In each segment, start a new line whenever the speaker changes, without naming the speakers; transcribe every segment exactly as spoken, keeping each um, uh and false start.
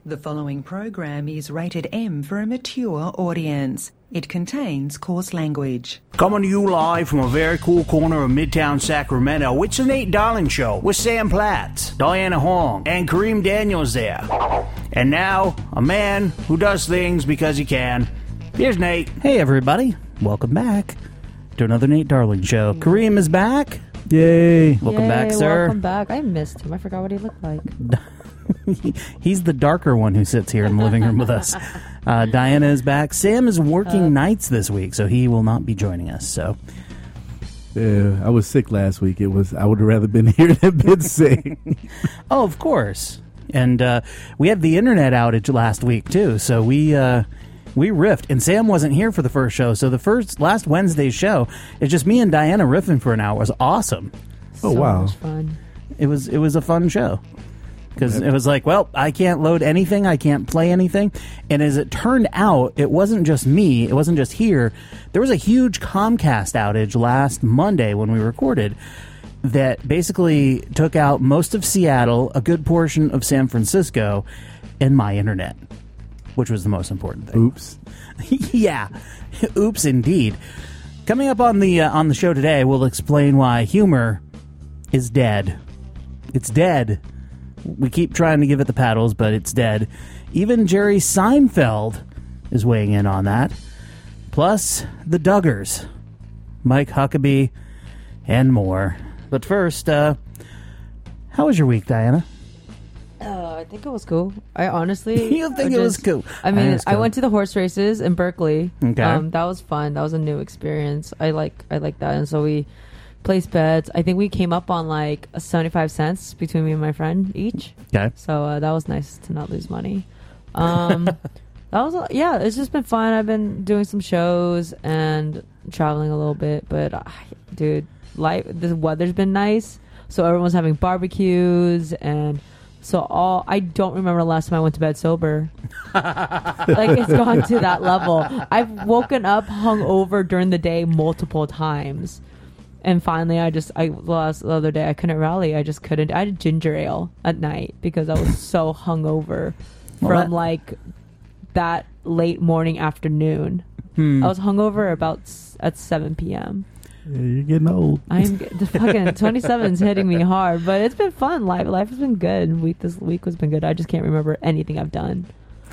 The following program is rated M for a mature audience. It contains coarse language.
Coming to you live from a very cool corner of Midtown Sacramento, it's the Nate Darling Show with Sam Platts, Diana Hong, and Kareem Daniels there. And now, a man who does things because he can. Here's Nate.
Hey everybody, welcome back to another Nate Darling Show. Kareem is back. Yay. Welcome
Yay,
back, sir.
Welcome back. I missed him. I forgot what he looked like.
He's the darker one who sits here in the living room with us. Uh, Diana is back. Sam is working uh, nights this week, so he will not be joining us. So,
yeah, I was sick last week. It was I would have rather been here than been sick.
Oh, of course. And uh, we had the internet outage last week too, so we uh, we riffed. And Sam wasn't here for the first show, so the first last Wednesday's show is just me and Diana riffing for an hour. It was awesome.
So
oh wow,
much fun.
It was it was a fun show. Because it was like, well, I can't load anything, I can't play anything. And as it turned out, it wasn't just me, it wasn't just here. There was a huge Comcast outage last Monday when we recorded that basically took out most of Seattle, a good portion of San Francisco, and my internet, which was the most important thing.
Oops.
Yeah, oops indeed. Coming up on the uh, on the show today, we'll explain why humor is dead. It's dead. We keep trying to give it the paddles, but it's dead. Even Jerry Seinfeld is weighing in on that. Plus, the Duggars, Mike Huckabee, and more. But first, uh, how was your week, Diana?
Uh, I think it was cool. I honestly...
You think it was cool?
I mean, I,
I cool.
went to the horse races in Berkeley.
Okay.
Um, that was fun. That was a new experience. I like I like that. And so we... placed bets. I think we came up on like seventy-five cents between me and my friend each.
Okay.
So uh, that was nice to not lose money. Um, that was, yeah, it's just been fun. I've been doing some shows and traveling a little bit, but uh, dude, life, the weather's been nice. So everyone's having barbecues and so all, I don't remember the last time I went to bed sober. Like it's gone to that level. I've woken up hungover during the day multiple times. And finally, I just, I lost the other day, I couldn't rally. I just couldn't. I had ginger ale at night because I was so hungover
well,
from
that,
like that late morning, afternoon.
Hmm.
I was hungover about s- at seven p.m.
Yeah, you're getting old.
I'm the fucking twenty-seven is hitting me hard, but it's been fun. Life, life has been good. Week this week has been good. I just can't remember anything I've done.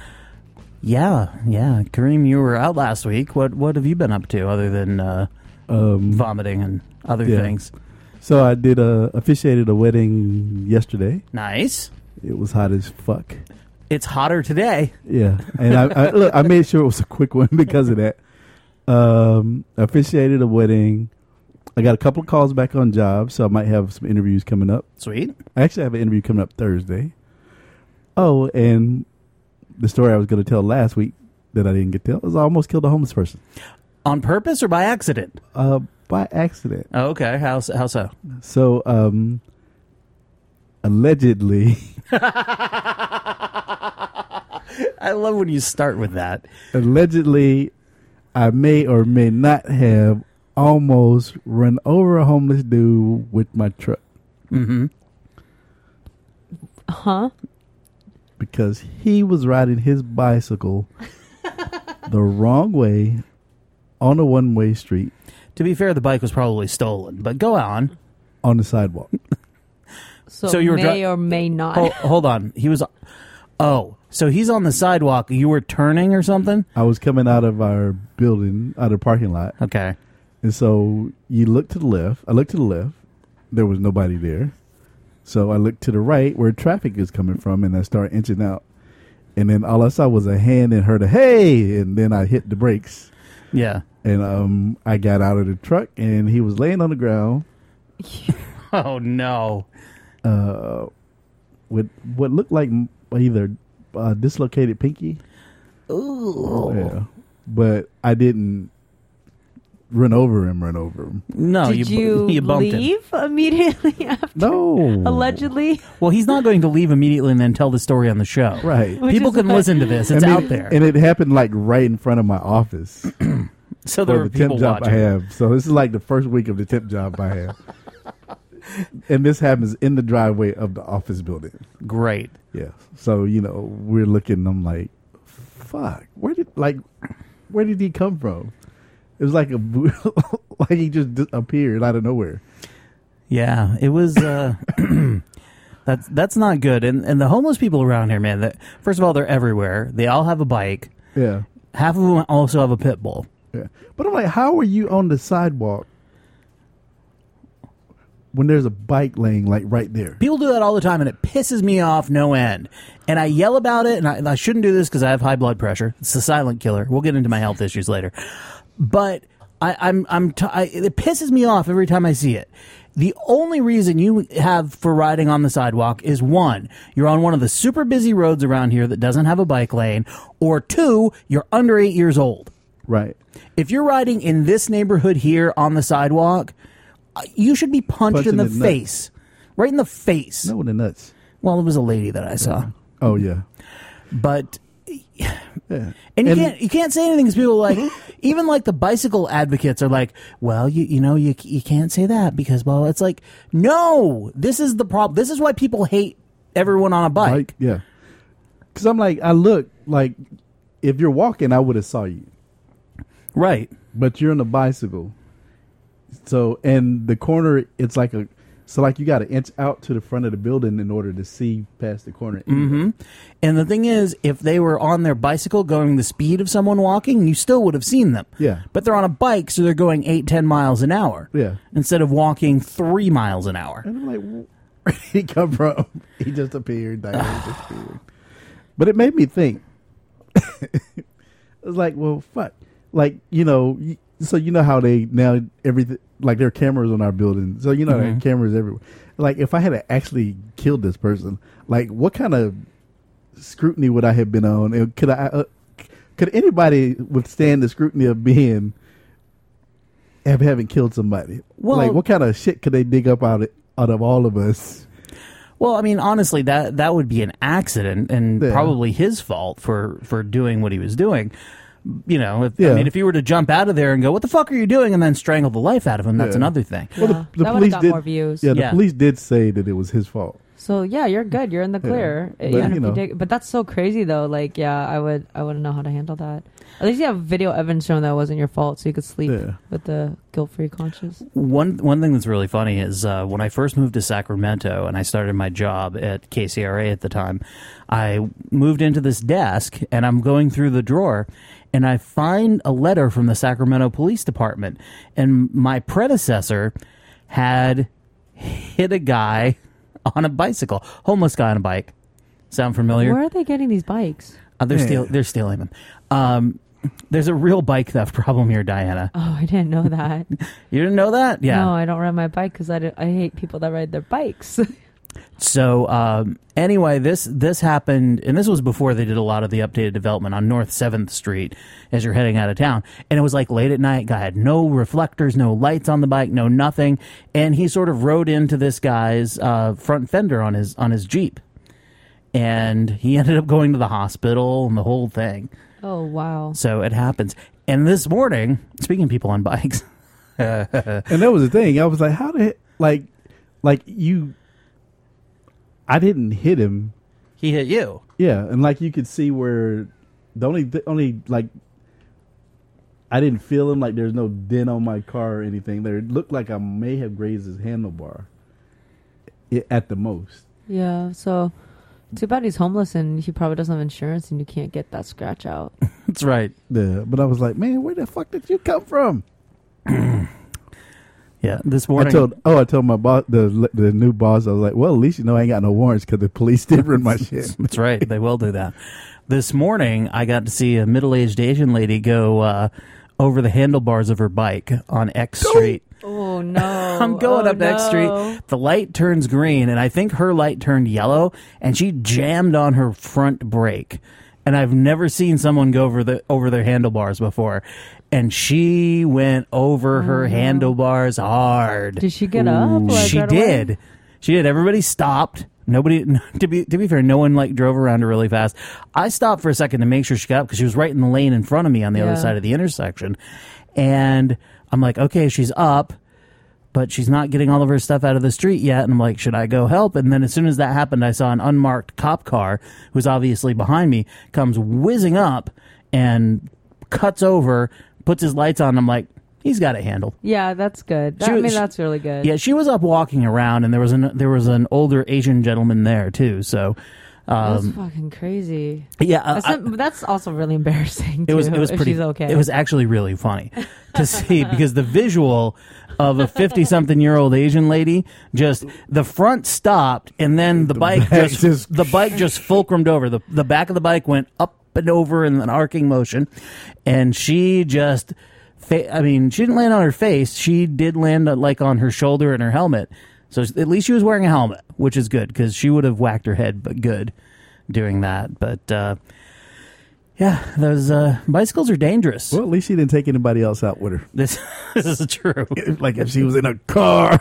Yeah, yeah. Kareem, you were out last week. What what have you been up to other than uh, um, vomiting and other
yeah.
things?
So I did a officiated a wedding yesterday.
Nice.
It was hot as fuck.
It's hotter today.
Yeah, and I, I look. I made sure it was a quick one because of that. Um, officiated a wedding. I got a couple of calls back on jobs, so I might have some interviews coming up.
Sweet.
I actually have an interview coming up Thursday. Oh, and the story I was going to tell last week that I didn't get to tell is I almost killed a homeless person.
On purpose or by accident?
Uh, by accident.
Oh, okay. How, how so?
So, um, allegedly...
I love when you start with that.
Allegedly, I may or may not have almost run over a homeless dude with my truck.
Mm-hmm.
Huh?
Because he was riding his bicycle the wrong way on a one-way street.
To be fair, the bike was probably stolen, but go on.
On the sidewalk.
So,
so you were
may
dri-
or may not.
Hold, hold on. He was... Oh, so he's on the sidewalk. You were turning or something?
I was coming out of our building, out of the parking lot.
Okay.
And so you look to the left. I looked to the left. There was nobody there. So I looked to the right where traffic is coming from, and I started inching out. And then all I saw was a hand and heard a, hey! And then I hit the brakes.
Yeah.
And um, I got out of the truck, and he was laying on the ground.
Oh, no.
Uh, with what looked like either uh, dislocated pinky.
Ooh.
Yeah. But I didn't run over him, run over him.
No,
Did
you,
you,
you bumped
leave
him.
immediately after?
No.
Allegedly?
Well, he's not going to leave immediately and then tell the story on the show.
Right.
Which
People
is
can
what-
listen to this. It's
I mean,
out there.
And it happened like right in front of my office.
So there
for
were
the temp
people
job
watching.
I have. So this is like the first week of the temp job I have. and this happens in the driveway of the office building.
Great.
Yeah. So, you know, we're looking, I'm like, fuck, where did, like, where did he come from? It was like a, like he just di- appeared out of nowhere.
Yeah, it was, uh, that's, that's not good. And, and the homeless people around here, man, that, first of all, they're everywhere. They all have a bike.
Yeah.
Half of them also have a pit bull.
Yeah. But I'm like, how are you on the sidewalk when there's a bike laying like right there?
People do that all the time, and it pisses me off no end. And I yell about it, and I, and I shouldn't do this because I have high blood pressure. It's the silent killer. We'll get into my health issues later. But I, I'm, I'm t- I, it pisses me off every time I see it. The only reason you have for riding on the sidewalk is one, you're on one of the super busy roads around here that doesn't have a bike lane, or two, you're under eight years old.
Right.
If you're riding in this neighborhood here on the sidewalk, you should be punched
Punching
in the
the
face. Right in the face.
No, the nuts.
Well, it was a lady that I saw.
Oh, yeah.
But
Yeah.
and you
And-
can't you can't say anything because people are like, even like the bicycle advocates are like, well, you you know you you can't say that because well, it's like, no, this is the problem. This is why people hate everyone on a bike.
Like, yeah. Because I'm like, I look like if you're walking, I would have saw you.
Right.
But you're on a bicycle. So, and the corner, it's like a, so like you got to inch out to the front of the building in order to see past the corner.
Mm-hmm. And the thing is, if they were on their bicycle going the speed of someone walking, you still would have seen them.
Yeah.
But they're on a bike, so they're going eight, ten miles an hour.
Yeah.
Instead of walking three miles an hour.
And I'm like, where did he come from? He just appeared. Diane just appeared. But it made me think. It was like, well, fuck. Like, you know, y- so you know how they now everything, like there are cameras on our building. So, you know, there are
Mhm.
cameras everywhere. Like, if I had actually killed this person, like, what kind of scrutiny would I have been on? And could I, uh, could anybody withstand the scrutiny of being, of having killed somebody?
Well-
like, what kind of shit could they dig up out of, out of all of us?
Well, I mean, honestly, that that would be an accident and
Yeah.
probably his fault for, for doing what he was doing. You know, if, I
Yeah.
mean, if you were to jump out of there and go, "What the fuck are you doing?" and then strangle the life out of him, that's
Yeah.
another thing.
Yeah,
Well, the, the
that would have
police
got
did,
more views.
Yeah, the
Yeah.
police did say that it was his fault.
So yeah, you're good. You're in the clear.
But,
Even
you
if
know.
you dig, but that's so crazy though. Like, yeah, I would, I wouldn't know how to handle that. At least you have video evidence showing that it wasn't your fault, so you could sleep
Yeah.
with the guilt-free conscience.
One one thing that's really funny is uh, when I first moved to Sacramento and I started my job at K C R A at the time, I moved into this desk and I'm going through the drawer and I find a letter from the Sacramento Police Department, and my predecessor had hit a guy on a bicycle, homeless guy on a bike. Sound familiar?
Where are they getting these bikes?
Uh, they're
Yeah.
steal they're stealing them. Um, there's a real bike theft problem here, Diana.
Oh, I didn't know that.
You didn't know that? Yeah.
No, I don't ride my bike because I, I hate people that ride their bikes.
So um, anyway, this this happened, and this was before they did a lot of the updated development on North seventh Street as you're heading out of town. And it was like late at night. Guy had no reflectors, no lights on the bike, no nothing. And he sort of rode into this guy's uh, front fender on his on his Jeep. And he ended up going to the hospital and the whole thing.
Oh, wow.
So it happens. And this morning, speaking of people on bikes,
And that was the thing. I was like, how did, like, like you, I didn't hit him.
he hit you.
Yeah. And like you could see where the only, the only, like, I didn't feel him. Like there's no dent on my car or anything there. It looked like I may have grazed his handlebar i- at the most.
Yeah, so too bad he's homeless and he probably doesn't have insurance and you can't get that scratch out.
That's right.
Yeah. But I was like, man, where the fuck did you come from?
Yeah, this morning.
I told, oh, I told my boss, the the new boss, I was like, well, at least you know I ain't got no warrants because the police did run my shit.
That's right. They will do that. This morning, I got to see a middle-aged Asian lady go uh, over the handlebars of her bike on X Street.
Oh, no.
I'm going
oh,
up X
no.
Street. The light turns green, and I think her light turned yellow, and she jammed on her front brake. And I've never seen someone go over the over their handlebars before. And she went over her handlebars hard.
Did she get up? Like,
She
right away?
did. She did. Everybody stopped. Nobody, to be to be fair, no one like drove around her really fast. I stopped for a second to make sure she got up because she was right in the lane in front of me on the
Yeah.
other side of the intersection. And I'm like, okay, she's up. but she's not getting all of her stuff out of the street yet. And I'm like, should I go help? And then as soon as that happened, I saw an unmarked cop car, who's obviously behind me, comes whizzing up and cuts over, puts his lights on. I'm like, he's got it handled.
Yeah, that's good. That,
She
I
was-
mean, that's really good.
Yeah, she was up walking around, and there was an there was an older Asian gentleman there too. So,
That's
um,
fucking crazy.
yeah, I-
That's, not- that's also really embarrassing.
it was
too,
it was
if
pretty
She's okay.
It was actually really funny to see, because the visual of a fifty-something-year-old Asian lady, just the front stopped, and then the, bike
back
just,
just-
the bike just fulcrumed over. The the back of the bike went up and over in an arcing motion, and she just fa- I mean, she didn't land on her face. She did land uh, like on her shoulder and her helmet. So at least she was wearing a helmet, which is good, because she would have whacked her head, but good doing that. But uh, yeah, those uh, bicycles are dangerous.
Well, at least she didn't take anybody else out with her.
This, this is true.
Like if she was in a car.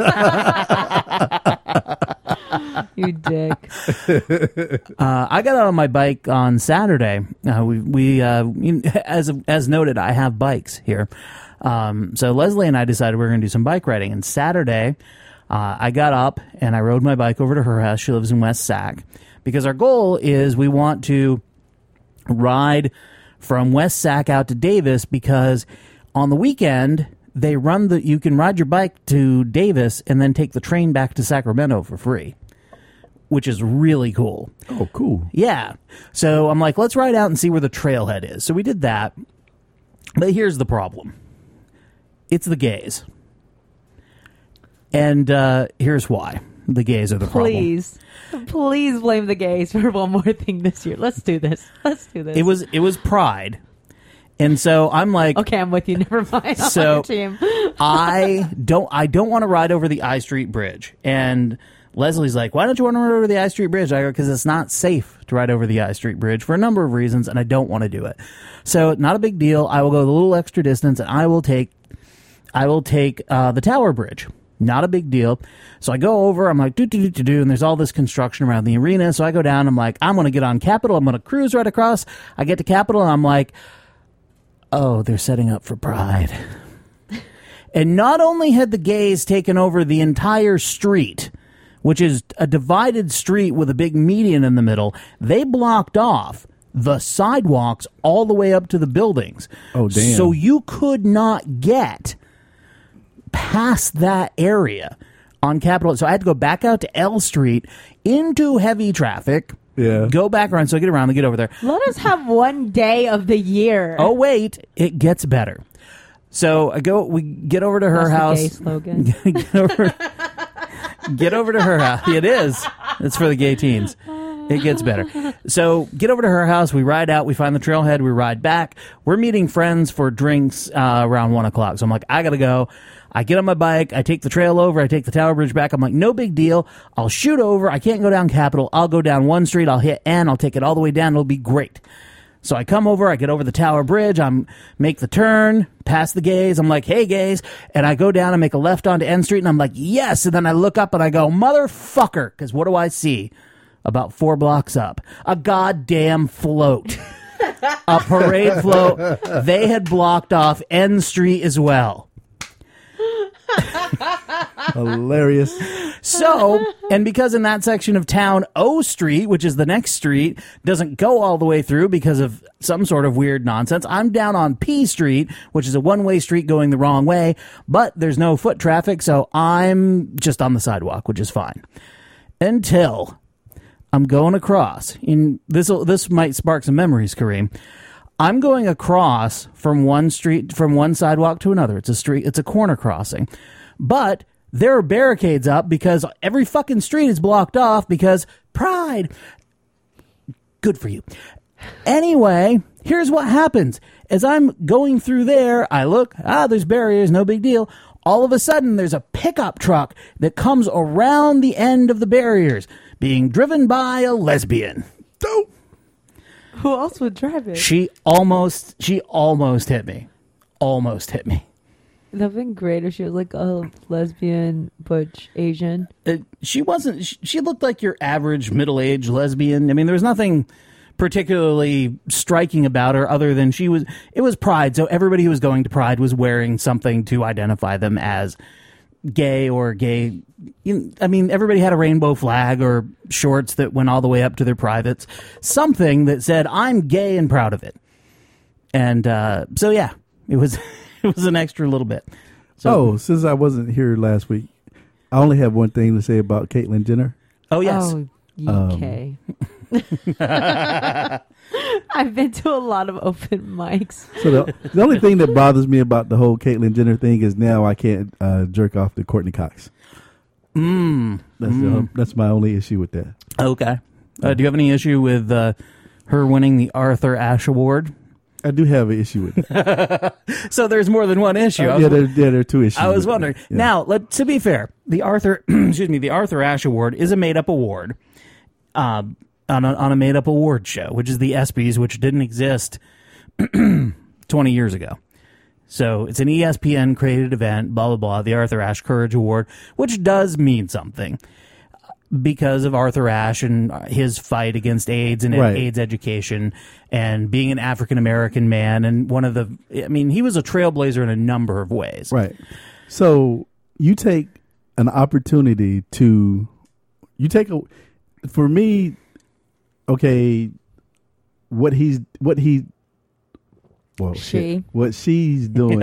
You dick.
Uh, I got out on my bike on Saturday. Uh, we, we uh, you- as as noted, I have bikes here. Um, so Leslie and I decided we were going to do some bike riding. And Saturday, uh, I got up and I rode my bike over to her house. She lives in West Sac, because our goal is we want to ride from West Sac out to Davis, because on the weekend they run the you can ride your bike to Davis and then take the train back to Sacramento for free, which is really cool.
Oh, cool.
Yeah. So I'm like, let's ride out and see where the trailhead is. So we did that. But here's the problem. It's the gays. And uh, here's why. The gays are the problem.
Please, please blame the gays for one more thing this year. Let's do this. Let's do this.
It was it was Pride. And so I'm like,
okay. I'm with you. Never mind. I'm
So-
on your team.
I don't I don't want to ride over the I Street Bridge. And Leslie's like, why don't you want to ride over the I Street Bridge? I go, because it's not safe to ride over the I Street Bridge for a number of reasons, and I don't want to do it. So not a big deal. I will go the little extra distance, and I will take I will take uh, the Tower Bridge. Not a big deal. So I go over, I'm like, do, do, do, do, do, and there's all this construction around the arena. So I go down, I'm like, I'm going to get on Capitol. I'm going to cruise right across. I get to Capitol, and I'm like, oh, they're setting up for Pride. And not only had the gays taken over the entire street, which is a divided street with a big median in the middle, they blocked off the sidewalks all the way up to the buildings.
Oh, damn.
So you could not get past that area on Capitol. So I had to go back out to L Street into heavy traffic.
Yeah.
Go back around. So I get around and get over there.
Let us have one day of the year.
Oh, wait, it gets better. So I go, we get over to her
That's the
house.
gay slogan.
get over get over to her house. It is. It's for the gay teens. It gets better. So get over to her house. We ride out. We find the trailhead. We ride back. We're meeting friends for drinks uh, around one o'clock. So I'm like, I got to go. I get on my bike. I take the trail over. I take the Tower Bridge back. I'm like, no big deal. I'll shoot over. I can't go down Capitol. I'll go down one street. I'll hit N. I'll take it all the way down. It'll be great. So I come over, I get over the Tower Bridge, I'm make the turn, past the gays, I'm like, hey gays, and I go down and make a left onto N Street, and I'm like, yes, and then I look up and I go, motherfucker, because what do I see? About four blocks up, a goddamn float. A parade float. They had blocked off N Street as well.
Hilarious.
So, and because in that section of town, O Street, which is the next street, doesn't go all the way through because of some sort of weird nonsense, I'm down on P Street, which is a one-way street going the wrong way, but there's no foot traffic, so I'm just on the sidewalk, which is fine. Until I'm going across. In this, this might spark some memories, Kareem. I'm going across from one street, from one sidewalk to another. It's a street, it's a corner crossing. But there are barricades up because every fucking street is blocked off because Pride. Good for you. Anyway, here's what happens. As I'm going through there, I look, ah, there's barriers, no big deal. All of a sudden, there's a pickup truck that comes around the end of the barriers, being driven by a lesbian.
Dope.
Who else would drive it?
She almost, she almost hit me. Almost hit me.
That'd been great if she was like a lesbian, butch Asian.
Uh, she wasn't, she, she looked like your average middle-aged lesbian. I mean, there was nothing particularly striking about her other than she was, it was Pride. So everybody who was going to Pride was wearing something to identify them as gay or gay. You, I mean, everybody had a rainbow flag or shorts that went all the way up to their privates. Something that said, I'm gay and proud of it. And uh, so, yeah, it was it was an extra little bit. So,
oh, since I wasn't here last week, I only have one thing to say about Caitlyn Jenner.
Oh, yes.
Oh,
Um,
okay. I've been to a lot of open mics.
So the, the only thing that bothers me about the whole Caitlyn Jenner thing is now I can't uh, jerk off to Courtney Cox.
Mm.
That's
Mm.
The, that's my only issue with that.
Okay. Uh, do you have any issue with uh, her winning the Arthur Ashe Award?
I do have an issue with that.
So there's more than one issue.
Uh,
I was-
yeah, there, yeah, there are two issues.
I was
with
wondering.
that. Yeah.
Now, let, to be fair, the Arthur, excuse me, the Arthur Ashe Award is a made-up award uh, on a, on a made-up award show, which is the ESPYs, which didn't exist twenty years ago. So it's an E S P N-created event, blah, blah, blah, the Arthur Ashe Courage Award, which does mean something because of Arthur Ashe and his fight against AIDS and
Right.
AIDS education and being an African-American man. And one of the, I mean, he was a trailblazer in a number of ways.
Right. So you take an opportunity to, you take a, for me, okay, what he's, what he, well,
She.
shit, what she's doing.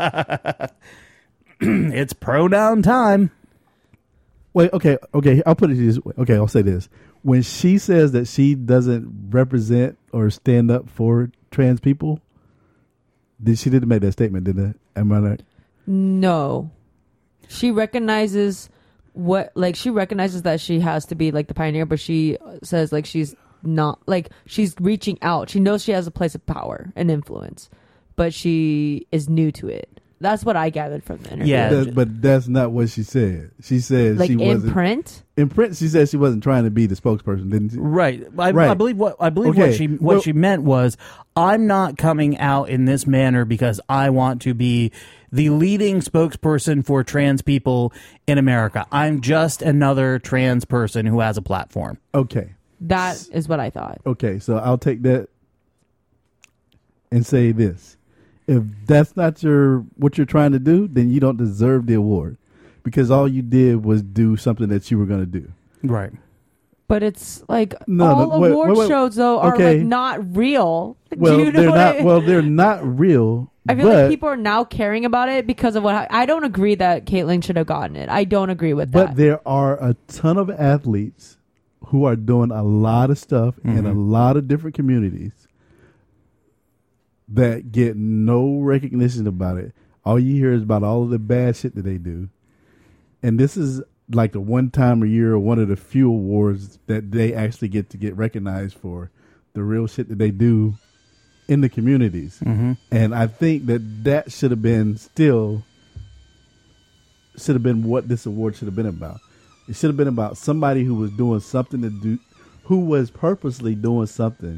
It's pronoun time.
Wait, okay, okay. I'll put it this way. Okay, I'll say this: when she says that she doesn't represent or stand up for trans people, did she didn't make that statement? Did it? Am I right?
No. She recognizes what, like, she recognizes that she has to be, like, the pioneer, but she says, like, she's not, like, she's reaching out. She knows she has a place of power and influence, but she is new to it. That's what I gathered from the interview.
Yeah.
That- but that's not what she said. She said
Like,
she
in
wasn't
print?
in print. She said she wasn't trying to be the spokesperson, didn't she?
Right. I,
Right.
I believe what I believe
Okay.
what she what
Well-
she meant was, I'm not coming out in this manner because I want to be the leading spokesperson for trans people in America. I'm just another trans person who has a platform.
Okay,
That is what I thought.
okay. So I'll take that and say this: if that's not your what you're trying to do, then you don't deserve the award because all you did was do something that you were going to do.
Right.
But it's like
No,
all
no, wait,
award
wait, wait.
shows though are
Okay.
like not real.
Well,
Do you know
they're
what
not.
I,
Well, they're not real.
I feel
but,
like people are now caring about it because of what I, I don't agree that Caitlyn should have gotten it. I don't agree with
But
that.
there are a ton of athletes who are doing a lot of stuff in a lot of different communities that get no recognition about it. All you hear is about all of the bad shit that they do. And this is like the one time a year or one of the few awards that they actually get to get recognized for the real shit that they do in the communities.
Mm-hmm.
And I think that that should have been still should have been what this award should have been about. It should have been about somebody who was doing something to do, who was purposely doing something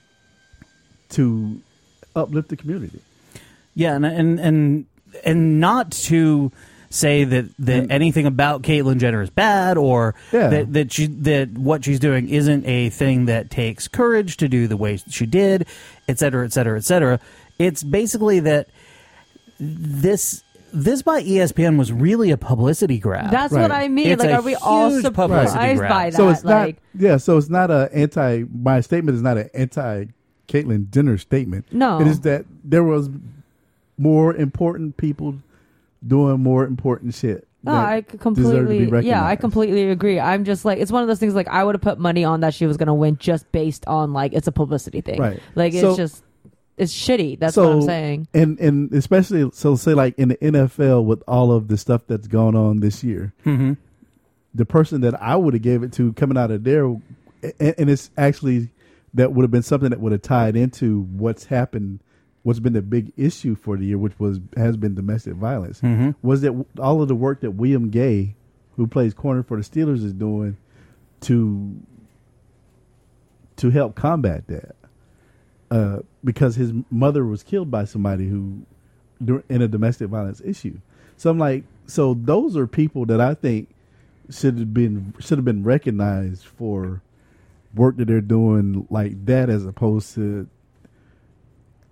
to uplift the community.
Yeah, and and and and not to say that, that anything about Caitlyn Jenner is bad or
Yeah.
that that she that what she's doing isn't a thing that takes courage to do the way she did, et cetera, et cetera, et cetera. It's basically that this this by E S P N was really a publicity grab.
That's
Right.
what I mean.
It's
like,
a
are we all
huge
surprised
publicity grab.
by that?
So it's
like,
not yeah, so it's not a anti my statement is not an anti Caitlyn Jenner statement.
No.
It is that there was more important people doing more important shit.
no,
that
I
deserve
could
to be
completely, yeah, I
recognized.
completely agree. I'm just like, it's one of those things. Like, I would have put money on that she was going to win just based on like it's a publicity thing.
Right.
Like,
So-
it's just, it's shitty. That's
so,
what I'm saying.
And and especially so say like in the N F L with all of the stuff that's gone on this year,
Mm-hmm.
the person that I would have gave it to coming out of there, and, and it's actually that would have been something that would have tied into what's happened, what's been the big issue for the year, which was has been domestic violence.
Mm-hmm.
Was that all of the work that William Gay, who plays corner for the Steelers, is doing to to help combat that, uh, because his mother was killed by somebody who dur- in a domestic violence issue. So I'm like, so those are people that I think should have been should have been recognized for work that they're doing like that, as opposed to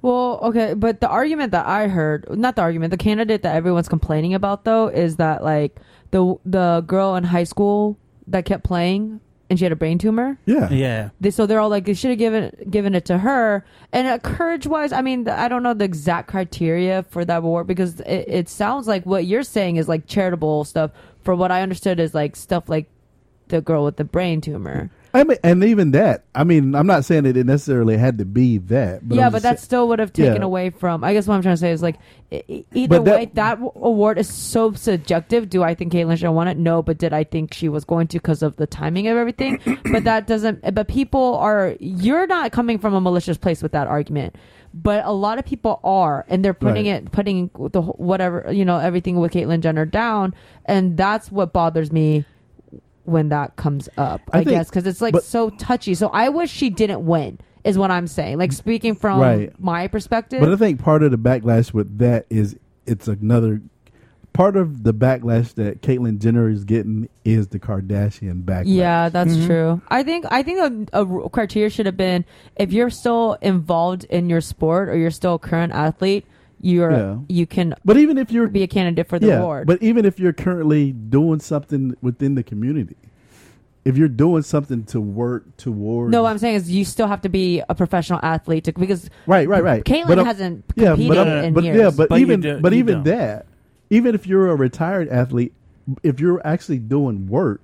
Well, okay, but the argument that I heard, not the argument, the candidate that everyone's complaining about though, is that like the the girl in high school that kept playing and she had a brain tumor.
Yeah.
Yeah.
They, so they're all like, they should have given given it to her. And uh, courage wise, I mean, I don't know the exact criteria for that award because it, it sounds like what you're saying is like charitable stuff. For what I understood is like stuff like the girl with the brain tumor.
I mean, and even that. I mean, I'm not saying that it necessarily had to be that. But
yeah,
I'm
but
just
that
say-
still would have taken
Yeah.
away from. I guess what I'm trying to say is like, e- e- either
But that-
way, that w- award is so subjective. Do I think Caitlyn should have won it? No, but did I think she was going to because of the timing of everything? But that doesn't. But people are. You're not coming from a malicious place with that argument. But a lot of people are, and they're putting
Right.
it, putting the wh- whatever you know, everything with Caitlyn Jenner down, and that's what bothers me when that comes up. I,
I think-
guess because it's like
but-
so touchy. So I wish she didn't win. Is what I'm saying. Like speaking from
Right.
my perspective.
But I think part of the backlash with that is it's another part of the backlash that Caitlyn Jenner is getting is the Kardashian backlash.
yeah, that's
Mhm.
true. I think I think a, a criteria should have been if you're still involved in your sport or you're still a current athlete, you're
Yeah.
you can
But even if you're
be a candidate for the
yeah,
award.
but even if you're currently doing something within the community, if you're doing something to work towards,
no, what I'm saying is you still have to be a professional athlete to, because
right, right, right.
Caitlyn
But I'm-
hasn't
yeah,
competed
but I'm-
in
but
years.
yeah, but,
But you
even
do-
but
you
even
don't.
that, even if you're a retired athlete, if you're actually doing work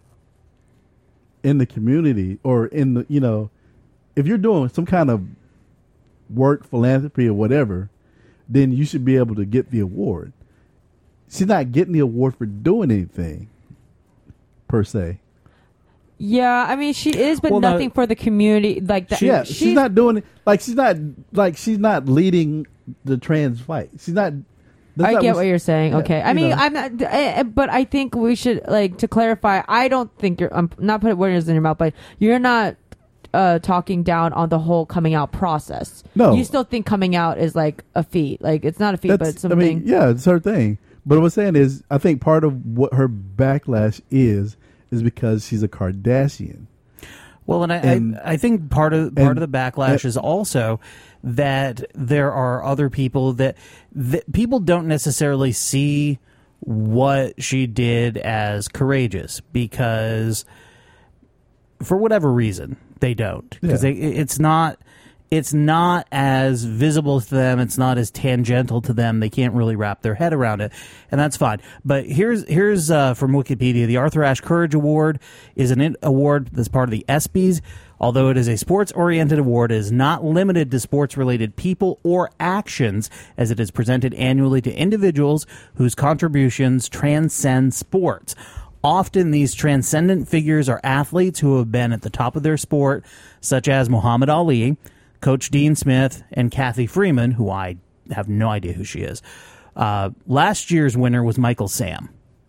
in the community or in the you know, if you're doing some kind of work, philanthropy or whatever, then you should be able to get the award. She's not getting the award for doing anything per se.
yeah, I mean she is, but
Well, no,
nothing for the community. Like that.
yeah, she's, not doing it like she's not like she's not leading the trans fight. She's not. that's
I
not
get what you're saying.
yeah,
Okay, I
you
mean,
know.
I'm not, uh, but I think we should like to clarify. I don't think you're. I'm not putting words in your mouth, but you're not uh, talking down on the whole coming out process.
No.
you still think coming out is like a feat. Like it's not a feat, but
That's-
it's something.
I mean, yeah, it's her thing. But what I'm saying is, I think part of what her backlash is is because she's a Kardashian.
Well, and I,
And-
I, I think part of part
and-
of the backlash
uh,
is also that there are other people that, that people don't necessarily see what she did as courageous because for whatever reason they don't because
Yeah.
it's not it's not as visible to them, it's not as tangential to them, they can't really wrap their head around it, and that's fine. But here's here's uh, from Wikipedia: the Arthur Ashe Courage Award is an award that's part of the ESPYs. Although it is a sports-oriented award, it is not limited to sports-related people or actions, as it is presented annually to individuals whose contributions transcend sports. Often these transcendent figures are athletes who have been at the top of their sport, such as Muhammad Ali, Coach Dean Smith, and Kathy Freeman, who I have no idea who she is. Uh, last year's winner was Michael Sam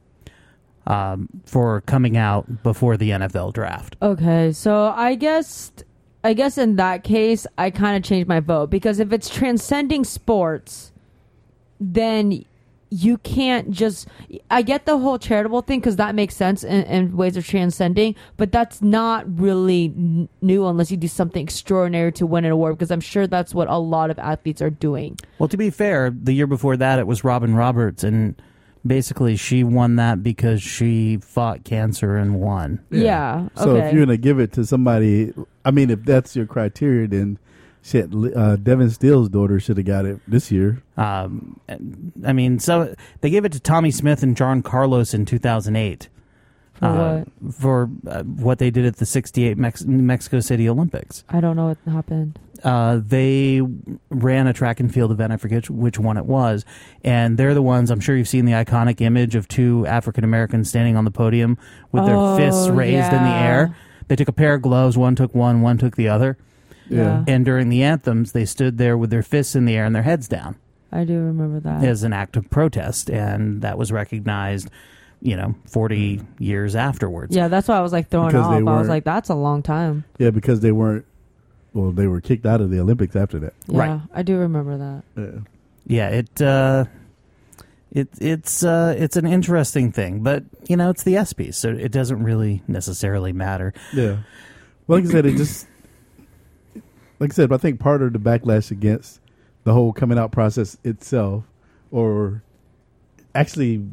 um, for coming out before the N F L draft.
Okay, so I guess I guess in that case I kind of changed my vote because if it's transcending sports, then you can't just. I get the whole charitable thing because that makes sense in, in ways of transcending, but that's not really n- new unless you do something extraordinary to win an award. Because I'm sure that's what a lot of athletes are doing.
Well, to be fair, the year before that it was Robin Roberts, and basically she won that because she fought cancer and won.
Yeah.
So
okay.
if you're gonna give it to somebody, I mean, if that's your criteria, then shit, uh, Devin Steele's daughter should have got it this year.
Um, I mean, so they gave it to Tommy Smith and John Carlos in two thousand eight.
For
uh,
what?
For uh, what they did at the sixty-eight Mex- Mexico City Olympics.
I don't know what happened.
Uh, they ran a track and field event. I forget which one it was. And they're the ones, I'm sure you've seen the iconic image of two African Americans standing on the podium with
Oh,
their fists raised in the
yeah.
air. They took a pair of gloves. One took one, one took the other.
Yeah.
And during the anthems, they stood there with their fists in the air and their heads down
I do remember that.
as an act of protest. And that was recognized, you know, forty years afterwards.
Yeah, that's why I was like throwing
Because
off.
they
I was
weren't-
like, that's a long time.
Yeah, because they weren't. Well, they were kicked out of the Olympics after that.
Yeah,
Right.
I do remember that.
Yeah.
Yeah, it uh, it it's uh, it's an interesting thing, but you know, it's the ESPYs, so it doesn't really necessarily matter.
Yeah. Well, like I said, it just like I said, I think part of the backlash against the whole coming out process itself, or actually,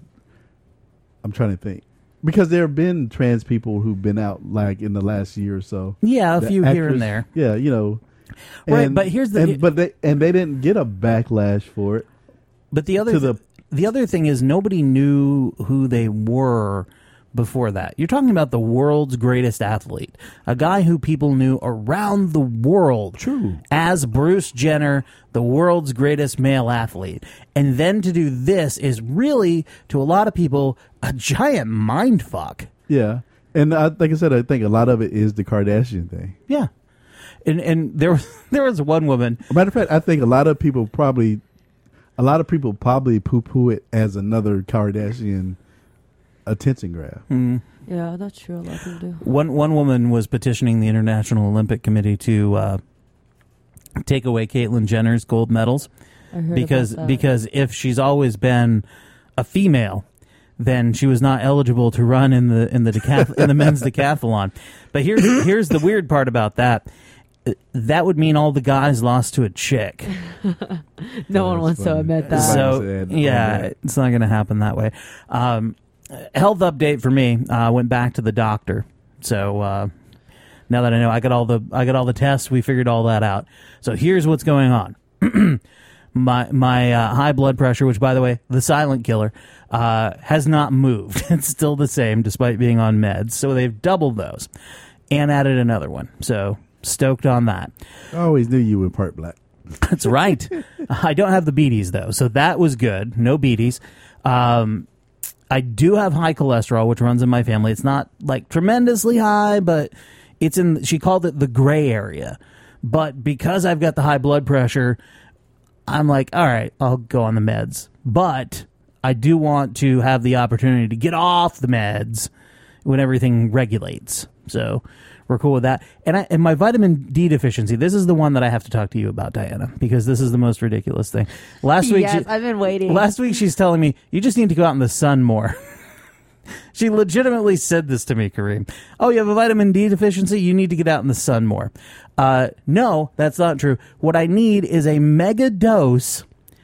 I'm trying to think. Because there have been trans people who've been out like in the last year or so.
Yeah, a
The
few here
actress-
and there.
Yeah, you know.
Right,
And-
but here's the-
and, but they and they didn't get a backlash for it.
But the other
To
th-
the-
the other thing is nobody knew who they were before that. You're talking about the world's greatest athlete, a guy who people knew around the world.
True.
As Bruce Jenner, the world's greatest male athlete. And then to do this is really, to a lot of people, a giant mind fuck.
Yeah, and I, like I said, I think a lot of it is the Kardashian thing.
Yeah. And and there was there was one woman.
As a matter of fact, I think a lot of people probably, a lot of people probably poo poo it as another Kardashian attention grab.
Mm,
Yeah, that's true. A lot of people do.
One one woman was petitioning the International Olympic Committee to uh, take away Caitlyn Jenner's gold medals
I heard
because
about that.
because if she's always been a female, then she was not eligible to run in the in the decath- in the men's decathlon. But here's here's the weird part about that. That would mean all the guys lost to a chick.
no one
That's
wants to
funny.
admit that.
Everybody
So
said, oh,
yeah,
man.
it's not going to happen that way. Um, health update for me. I uh, went back to the doctor. So uh, now that I know, I got all the I got all the tests. We figured all that out. So here's what's going on. my my uh, high blood pressure, which by the way, the silent killer, uh, has not moved. It's still the same despite being on meds. So they've doubled those and added another one. So stoked on that.
I always knew you were part black.
That's right. I don't have the beaties though, so that was good. No beaties. Um, I do have high cholesterol, which runs in my family. It's not like tremendously high, but it's in. She called it the gray area. But because I've got the high blood pressure, I'm like, all right, I'll go on the meds. But I do want to have the opportunity to get off the meds when everything regulates. So we're cool with that. And, I, and my vitamin D deficiency, this is the one that I have to talk to you about, Diana, because this is the most ridiculous thing. Last week,
yes,
she,
I've been waiting.
last week she's telling me, you just need to go out in the sun more. She legitimately said this to me, Kareem. Oh, you have a vitamin D deficiency? You need to get out in the sun more. Uh, no, that's not true. What I need is a mega dose,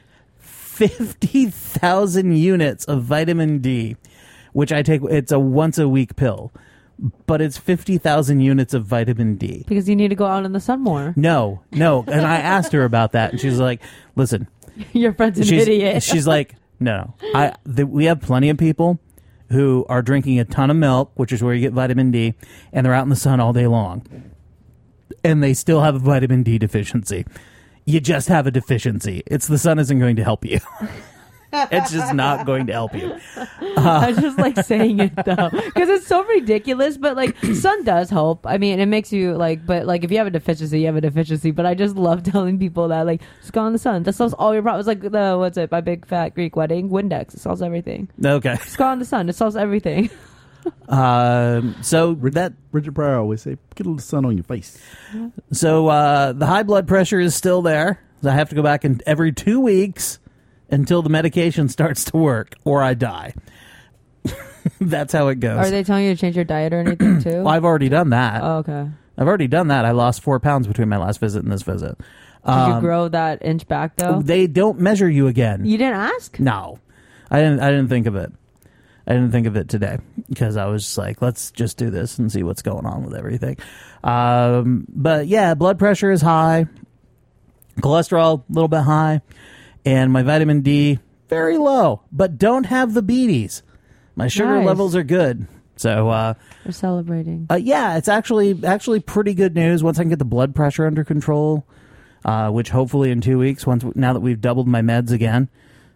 fifty thousand units of vitamin D, which I take. It's a once a week pill, but it's fifty thousand units of vitamin D.
because you need to go out in the sun more.
No, no. And I asked her about that, and she's like, listen,
Your friend's an
she's,
idiot.
she's like, no, I. The, we have plenty of people who are drinking a ton of milk, which is where you get vitamin D, and they're out in the sun all day long, and they still have a vitamin D deficiency. You just have a deficiency. It's the sun isn't going to help you. It's just not going to help you.
I just like saying it though, because it's so ridiculous. But like, sun does help. I mean, it makes you like, but like, if you have a deficiency, you have a deficiency. But I just love telling people that like, just go in the sun. That solves all your problems. Like the what's it? My big fat Greek wedding, Windex. It solves everything.
Okay.
Just go in the sun. It solves everything.
Um, so
Richard,
that
Richard Pryor always say, "Get a little sun on your face."
so uh, the high blood pressure is still there. So I have to go back in every two weeks until the medication starts to work, or I die. That's how it goes.
Are they telling you to change your diet or anything too?
Well, I've already done that.
Oh, okay.
I've already done that. I lost four pounds between my last visit and this visit.
Did
Um,
you grow that inch back though?
They don't measure you again.
You didn't ask?
No, I didn't. I didn't think of it. I didn't think of it today because I was just like, let's just do this and see what's going on with everything. Um, but yeah, blood pressure is high, cholesterol a little bit high, and my vitamin D very low. But don't have the beaties. My sugar
Nice.
levels are good. So uh,
We're celebrating.
uh, yeah, it's actually actually pretty good news once I can get the blood pressure under control, uh, which hopefully in two weeks, once now that we've doubled my meds again,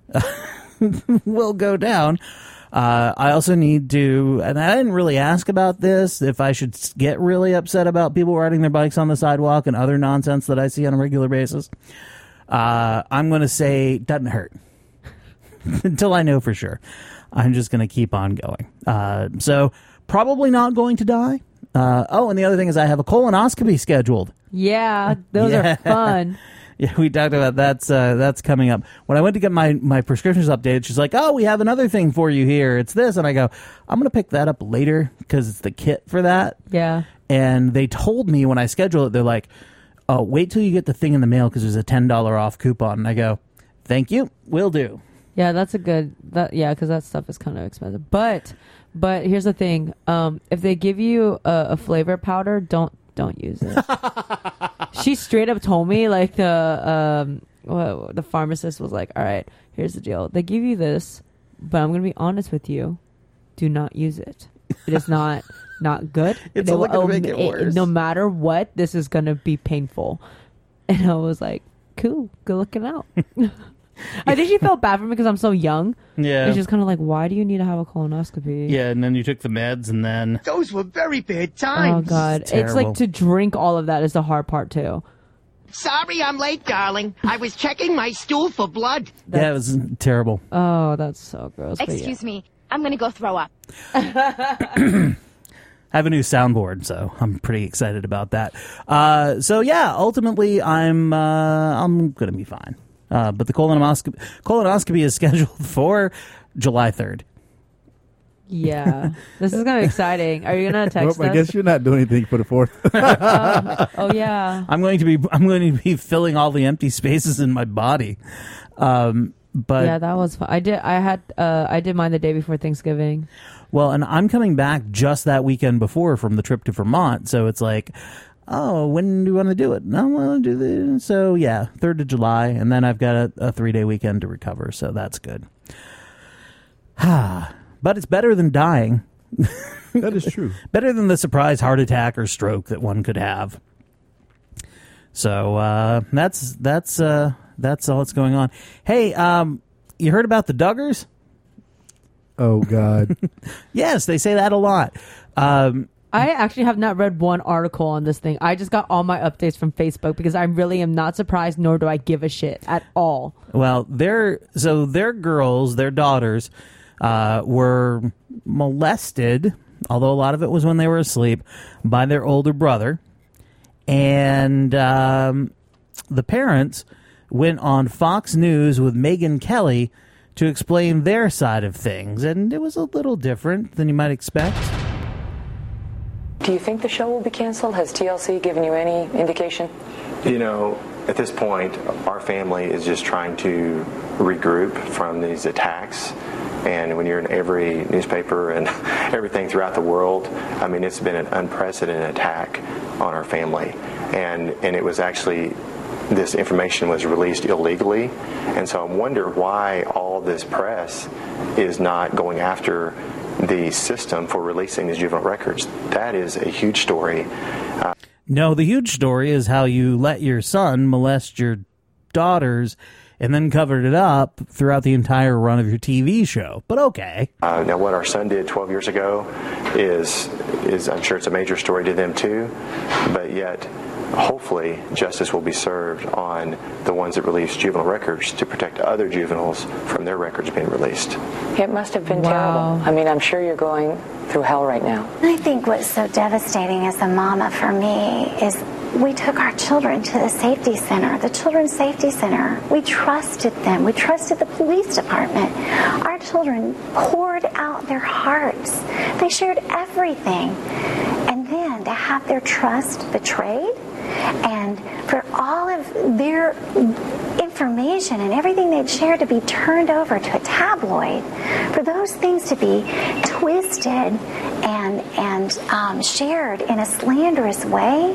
will go down. Uh, I also need to, and I didn't really ask about this, if I should s- get really upset about people riding their bikes on the sidewalk and other nonsense that I see on a regular basis. Uh, I'm going to say doesn't hurt until I know for sure. I'm just going to keep on going. Uh, so probably not going to die. Uh, oh, and the other thing is I have a colonoscopy scheduled.
Yeah, those
Yeah.
are fun.
Yeah, we talked about that's uh, that's coming up. When I went to get my, my prescriptions updated, she's like, "Oh, we have another thing for you here. It's this," and I go, "I'm gonna pick that up later because it's the kit for that."
Yeah.
And they told me when I schedule it, they're like, oh, wait till you get the thing in the mail because there's a ten dollars off coupon. And I go, thank you, will do.
Yeah, that's a good, that yeah, because that stuff is kind of expensive. But but here's the thing. Um, if they give you a, a flavor powder, don't don't use it. She straight up told me, like, the um, well, the pharmacist was like, all right, here's the deal. They give you this, but I'm going to be honest with you. Do not use it. It is not not good.
It's
They
only
will-
going to make it
it-
worse.
No matter what, this is going to be painful. And I was like, cool, good looking out. I think she felt bad for me because I'm so young.
Yeah.
And she's kind of like, why do you need to have a colonoscopy?
Yeah, and then you took the meds, and then...
Those were very bad
Oh,
times.
God. It's
Terrible.
like to drink all of that is the hard part, too.
Sorry I'm late, darling. I was checking my stool for blood.
yeah, it was terrible.
Oh, that's so gross. but yeah.
Excuse me. I'm going to go throw up.
I have a new soundboard, so I'm pretty excited about that. Uh, so yeah, ultimately, I'm uh, I'm gonna be fine. Uh, but the colonoscopy colonoscopy is scheduled for July third.
Yeah. This is going to be exciting. Are you going to text
Well, I
us?
guess you're not doing anything for the fourth.
Oh, yeah.
I'm going to be I'm going to be filling all the empty spaces in my body. Um, but
Yeah, that was fun. I did, I had, uh, I did mine the day before Thanksgiving.
well, and I'm coming back just that weekend before from the trip to Vermont, so it's like, oh, when do you want to do it? No, I want to do this. So yeah, third of July, and then I've got a, a three day weekend to recover, so that's good. But it's better than dying.
That is true.
Better than the surprise heart attack or stroke that one could have. So uh, that's that's uh, that's all that's going on. Hey, um, you heard about the Duggars?
Oh, God.
Yes, they say that a lot. Um,
I actually have not read one article on this thing. I just got all my updates from Facebook because I really am not surprised, nor do I give a shit at all.
well, they're so their girls, their daughters, uh, were molested, although a lot of it was when they were asleep, by their older brother. And um, the parents went on Fox News with Megyn Kelly to explain their side of things. And it was a little different than you might expect.
Do you think the show will be canceled? Has T L C given you any indication?
You know, at this point, our family is just trying to regroup from these attacks. And when you're in every newspaper and everything throughout the world, I mean, it's been an unprecedented attack on our family. And and it was actually, this information was released illegally. And so I wonder why all this press is not going after the system for releasing these juvenile records. That is a huge story. Uh,
No, the huge story is how you let your son molest your daughters and then covered it up throughout the entire run of your T V show. But okay.
Uh, now, what our son did twelve years ago is, is, I'm sure it's a major story to them too, but yet, hopefully, justice will be served on the ones that release juvenile records to protect other juveniles from their records being released.
It must have been
Wow.
terrible. I mean, I'm sure you're going through hell right now.
I think what's so devastating as a mama for me is we took our children to the safety center, the Children's Safety Center. We trusted them. We trusted the police department. Our children poured out their hearts. They shared everything. And then to have their trust betrayed and for all of their information and everything they'd shared to be turned over to a tabloid, for those things to be twisted and and um, shared in a slanderous way,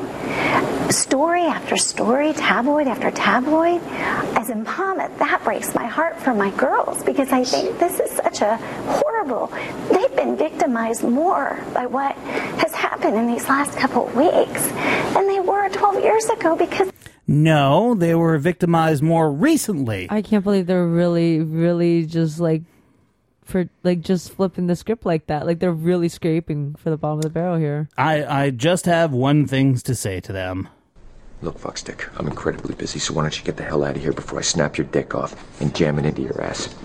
story after story, tabloid after tabloid, as a mom, that breaks my heart for my girls because I think this is such a horrible, they've been victimized more by what has happened in these last couple of weeks than they were twelve years ago because
No, they were victimized more recently.
I can't believe they're really, really just like, for like just flipping the script like that. Like they're really scraping for the bottom of the barrel here.
I, I just have one thing to say to them.
Look, fuckstick, I'm incredibly busy, so why don't you get the hell out of here before I snap your dick off and jam it into your ass?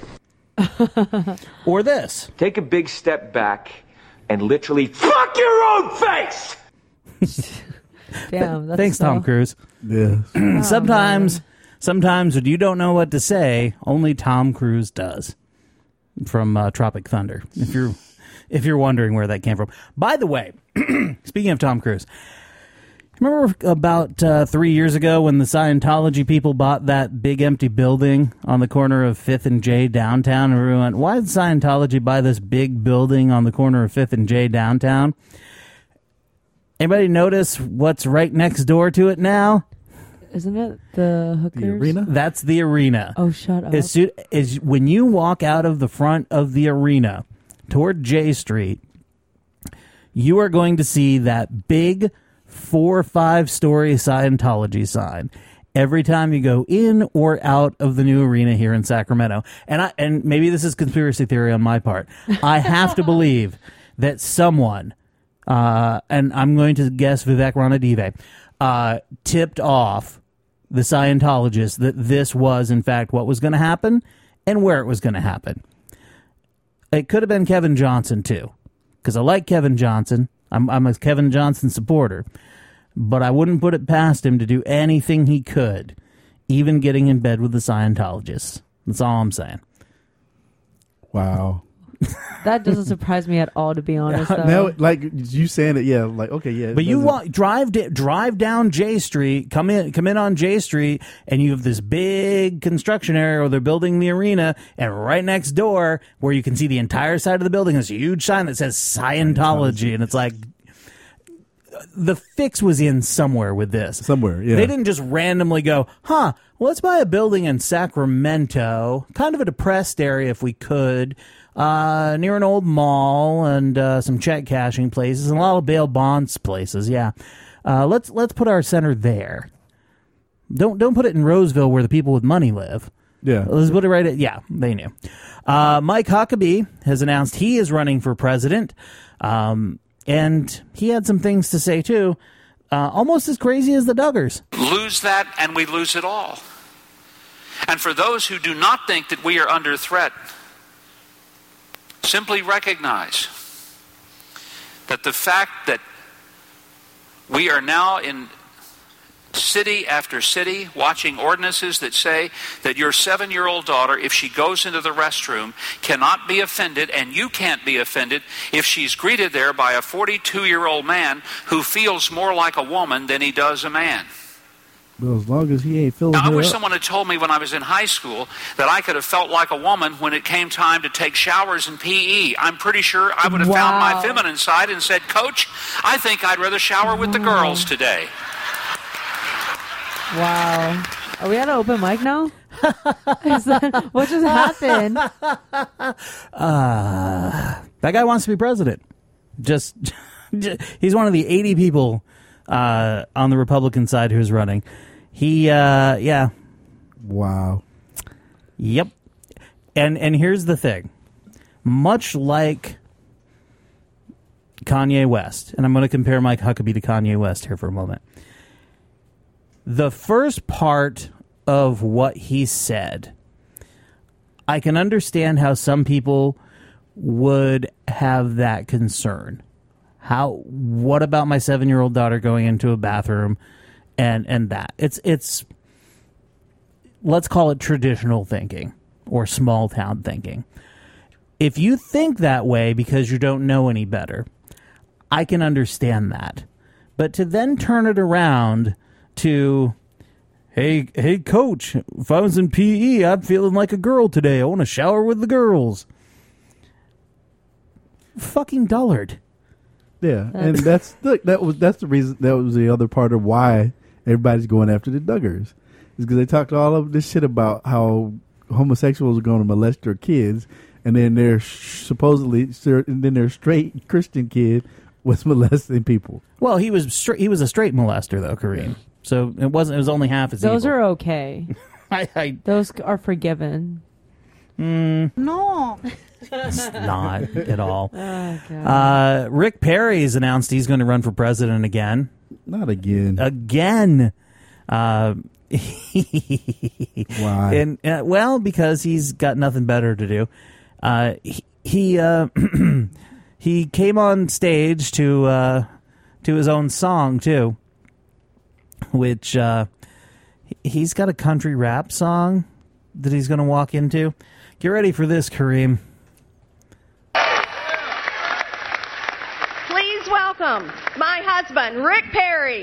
Or this.
Take a big step back and literally fuck your own face!
Damn. That's
Thanks,
so-
Tom Cruise.
Yeah.
sometimes, sometimes when you don't know what to say, only Tom Cruise does. From uh, Tropic Thunder, if you're if you're wondering where that came from. By the way, speaking of Tom Cruise, Remember about uh, three years ago when the Scientology people bought that big empty building on the corner of fifth and J downtown? And everyone went, why did Scientology buy this big building on the corner of fifth and J downtown? Anybody notice what's right next door to it now?
Isn't it the hookers?
The arena?
That's the arena.
Oh, shut up.
As soon, as when you walk out of the front of the arena toward J Street, you are going to see that big four or five story Scientology sign every time you go in or out of the new arena here in Sacramento. And I and maybe this is conspiracy theory on my part. I have to believe that someone, uh, and I'm going to guess Vivek Ranadive, uh, tipped off the Scientologists that this was in fact what was going to happen and where it was going to happen. It could have been Kevin Johnson too, because I like Kevin Johnson. I'm, I'm a Kevin Johnson supporter, but I wouldn't put it past him to do anything he could, even getting in bed with the Scientologists. That's all I'm saying.
Wow.
That doesn't surprise me at all, to be honest. Though.
Now, like you saying it, yeah, like okay, yeah.
But you walk, drive di- drive down J Street, come in come in on J Street, and you have this big construction area where they're building the arena, and right next door, where you can see the entire side of the building, is a huge sign that says Scientology, and it's like the fix was in somewhere with this.
Somewhere, yeah.
They didn't just randomly go, huh, well, let's buy a building in Sacramento, kind of a depressed area if we could, uh, near an old mall and uh, some check cashing places and a lot of bail bonds places, yeah. Uh, let's let's put our center there. Don't don't put it in Roseville where the people with money live.
Yeah.
Let's put it right at, yeah, they knew. Uh, Mike Huckabee has announced he is running for president. Um, and he had some things to say, too. Uh, almost as crazy as the Duggars.
Lose that and we lose it all. And for those who do not think that we are under threat, simply recognize that the fact that we are now in city after city watching ordinances that say that your seven-year-old daughter, if she goes into the restroom, cannot be offended, and you can't be offended if she's greeted there by a forty-two-year-old man who feels more like a woman than he does a man.
Well, as long as he ain't filling
Now, I
her
wish
up.
someone had told me when I was in high school that I could have felt like a woman when it came time to take showers in P E. I'm pretty sure I would have found
Wow.
my feminine side and said, Coach, I think I'd rather shower with the girls today.
Wow. Are we at an open mic now? Is that, what just happened?
Uh, that guy wants to be president. Just, just he's one of the eighty people uh, on the Republican side who's running. He, uh, yeah.
Wow.
Yep. And and here's the thing. Much like Kanye West, and I'm going to compare Mike Huckabee to Kanye West here for a moment. The first part of what he said, I can understand how some people would have that concern. How? What about my seven-year-old daughter going into a bathroom, and and that it's it's. Let's call it traditional thinking or small town thinking. If you think that way because you don't know any better, I can understand that. But to then turn it around to, hey, hey, coach, if I was in P E, I'm feeling like a girl today. I want to shower with the girls. Fucking dullard.
Yeah, and that's look, that was that's the reason. That was the other part of why everybody's going after the Duggars, is because they talked all of this shit about how homosexuals are going to molest their kids, and then their supposedly, and then their straight Christian kid was molesting people.
Well, he was straight. He was a straight molester, though, Kareem. So it wasn't. It was only half as
Those
evil.
are okay.
I, I,
Those are forgiven.
Mm,
No.
it's not at all.
Oh, God.
Uh, Rick Perry has announced he's going to run for president again.
Not again.
Again. Uh,
Why?
And uh, well, because he's got nothing better to do. Uh, he he, uh, he came on stage to uh, to his own song too, which uh, he's got a country rap song that he's going to walk into. Get ready for this, Kareem.
Please welcome welcome my husband, Rick Perry.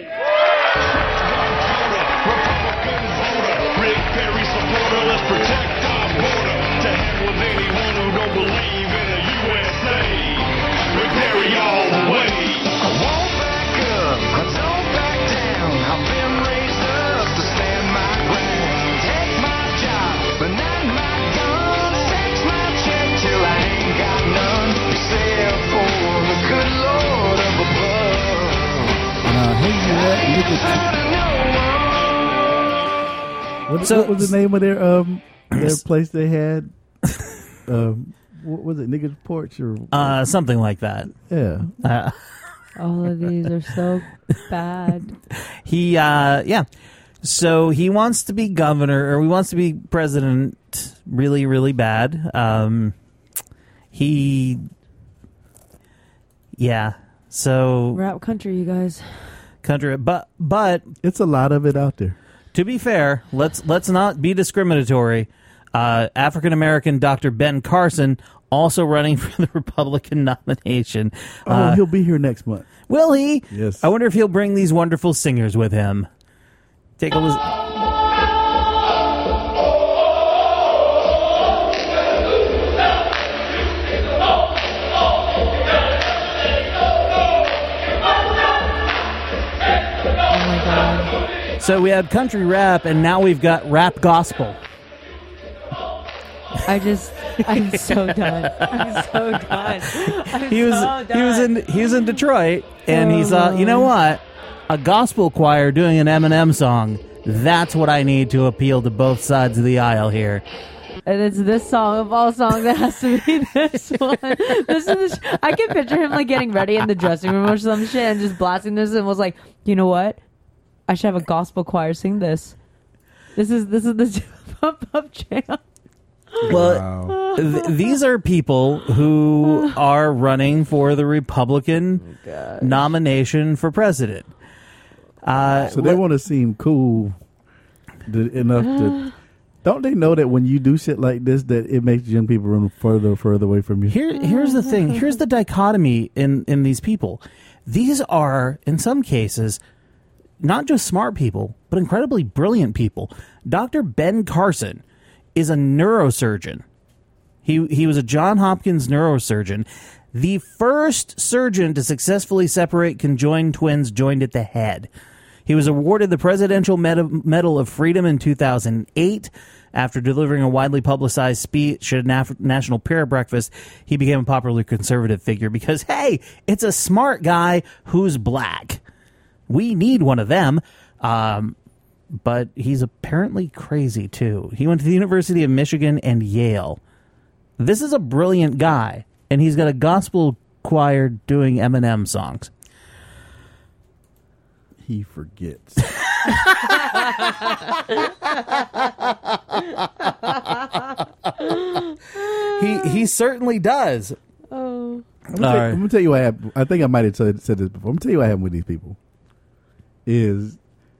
Rick Perry supporter, let's protect our border. To hell with anyone who don't believe in the U S A. Rick Perry all the way. I won't back up, I don't back down. I've been raised up to stand my ground. Take my job, but not my gun. Sex my check till I ain't got none. Except for the good Lord up above.
Uh, hey, you that, look at What,
So-
what was the name of their um their place they had? um, what was it, Nigga's Porch or
Uh, something like that.
yeah?
Uh,
All of these are so bad.
he, uh, yeah. So he wants to be governor, or he wants to be president really, really bad. Um, he, yeah. So
Rap country, you guys.
country, but but
It's a lot of it out there.
to be fair, let's let's not be discriminatory. Uh, African American Doctor Ben Carson also running for the Republican nomination.
Oh,
Uh,
he'll be here next month.
will he?
Yes.
I wonder if he'll bring these wonderful singers with him. Take a listen.
Oh my god.
So we had country rap, and now we've got rap gospel.
I just, I'm so done. I'm so done. I'm
He was
so done.
he was in he was in Detroit, and he thought, you know what, a gospel choir doing an Eminem song. That's what I need to appeal to both sides of the aisle here.
And it's this song of all songs that has to be this one. This is the sh- I can picture him like getting ready in the dressing room or some shit and just blasting this and was like, you know what? I should have a gospel choir sing this. This is this is the pump up jam.
Well, th- these are people who are running for the Republican nomination for president. Uh,
So they want to seem cool to, enough to. Don't they know that when you do shit like this, that it makes young people run further, further away from you?
Here, here's the thing. Here's the dichotomy in, in these people. These are, in some cases, not just smart people, but incredibly brilliant people. Doctor Ben Carson is a neurosurgeon. He he was a Johns Hopkins neurosurgeon, the first surgeon to successfully separate conjoined twins joined at the head. He was awarded the Presidential Med- Medal of Freedom in two thousand eight. After delivering a widely publicized speech at a naf- national prayer breakfast, he became a popular conservative figure because, hey, it's a smart guy who's black. We need one of them. Um, but he's apparently crazy, too. He went to the University of Michigan and Yale. This is a brilliant guy, and he's got a gospel choir doing Eminem songs.
He forgets.
he he certainly does.
Oh.
I'm gonna, tell, I'm gonna tell you what happened. I think I might have said, said this before. I'm gonna tell you what happened with these people. Is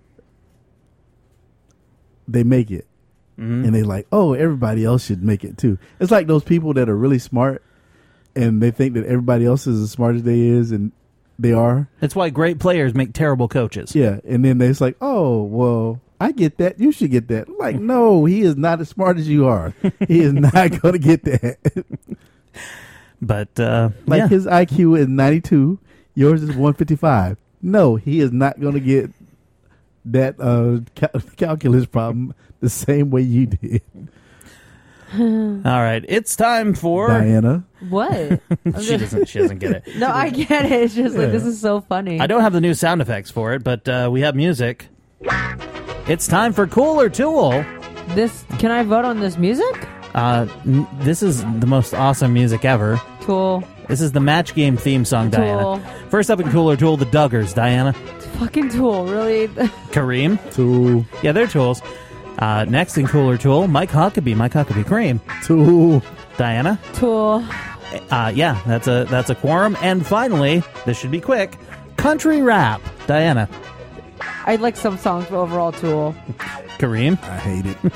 they make it,
mm-hmm.
and they like, oh, everybody else should make it too. It's like those people that are really smart, and they think that everybody else is as smart as they is, and they are.
That's why great players make terrible coaches.
Yeah, and then it's like, oh, well, I get that. You should get that. I'm like, no, he is not as smart as you are. He is not going to get that.
But uh,
like
yeah.
his I Q is ninety-two, yours is one fifty-five. No, he is not going to get that uh, cal- calculus problem the same way you did.
All right, it's time for
Diana.
What?
she doesn't. She doesn't get it.
No, I get it. It's just like, this is so funny.
I don't have the new sound effects for it, but uh, we have music. It's time for Cool or Tool.
This can I vote on this music?
Uh, n- this is the most awesome music ever.
Tool.
This is the match game theme song,
Tool.
Diana. First up in Cool or Tool, the Duggars, Diana.
Fucking Tool, really?
Kareem.
Tool.
Yeah, they're tools. Uh, next in Cool or Tool, Mike Huckabee. Mike Huckabee, Kareem.
Tool.
Diana.
Tool.
Uh, yeah, that's a that's a quorum. And finally, this should be quick. Country rap, Diana.
I like some songs, but overall, Tool.
Kareem.
I hate it.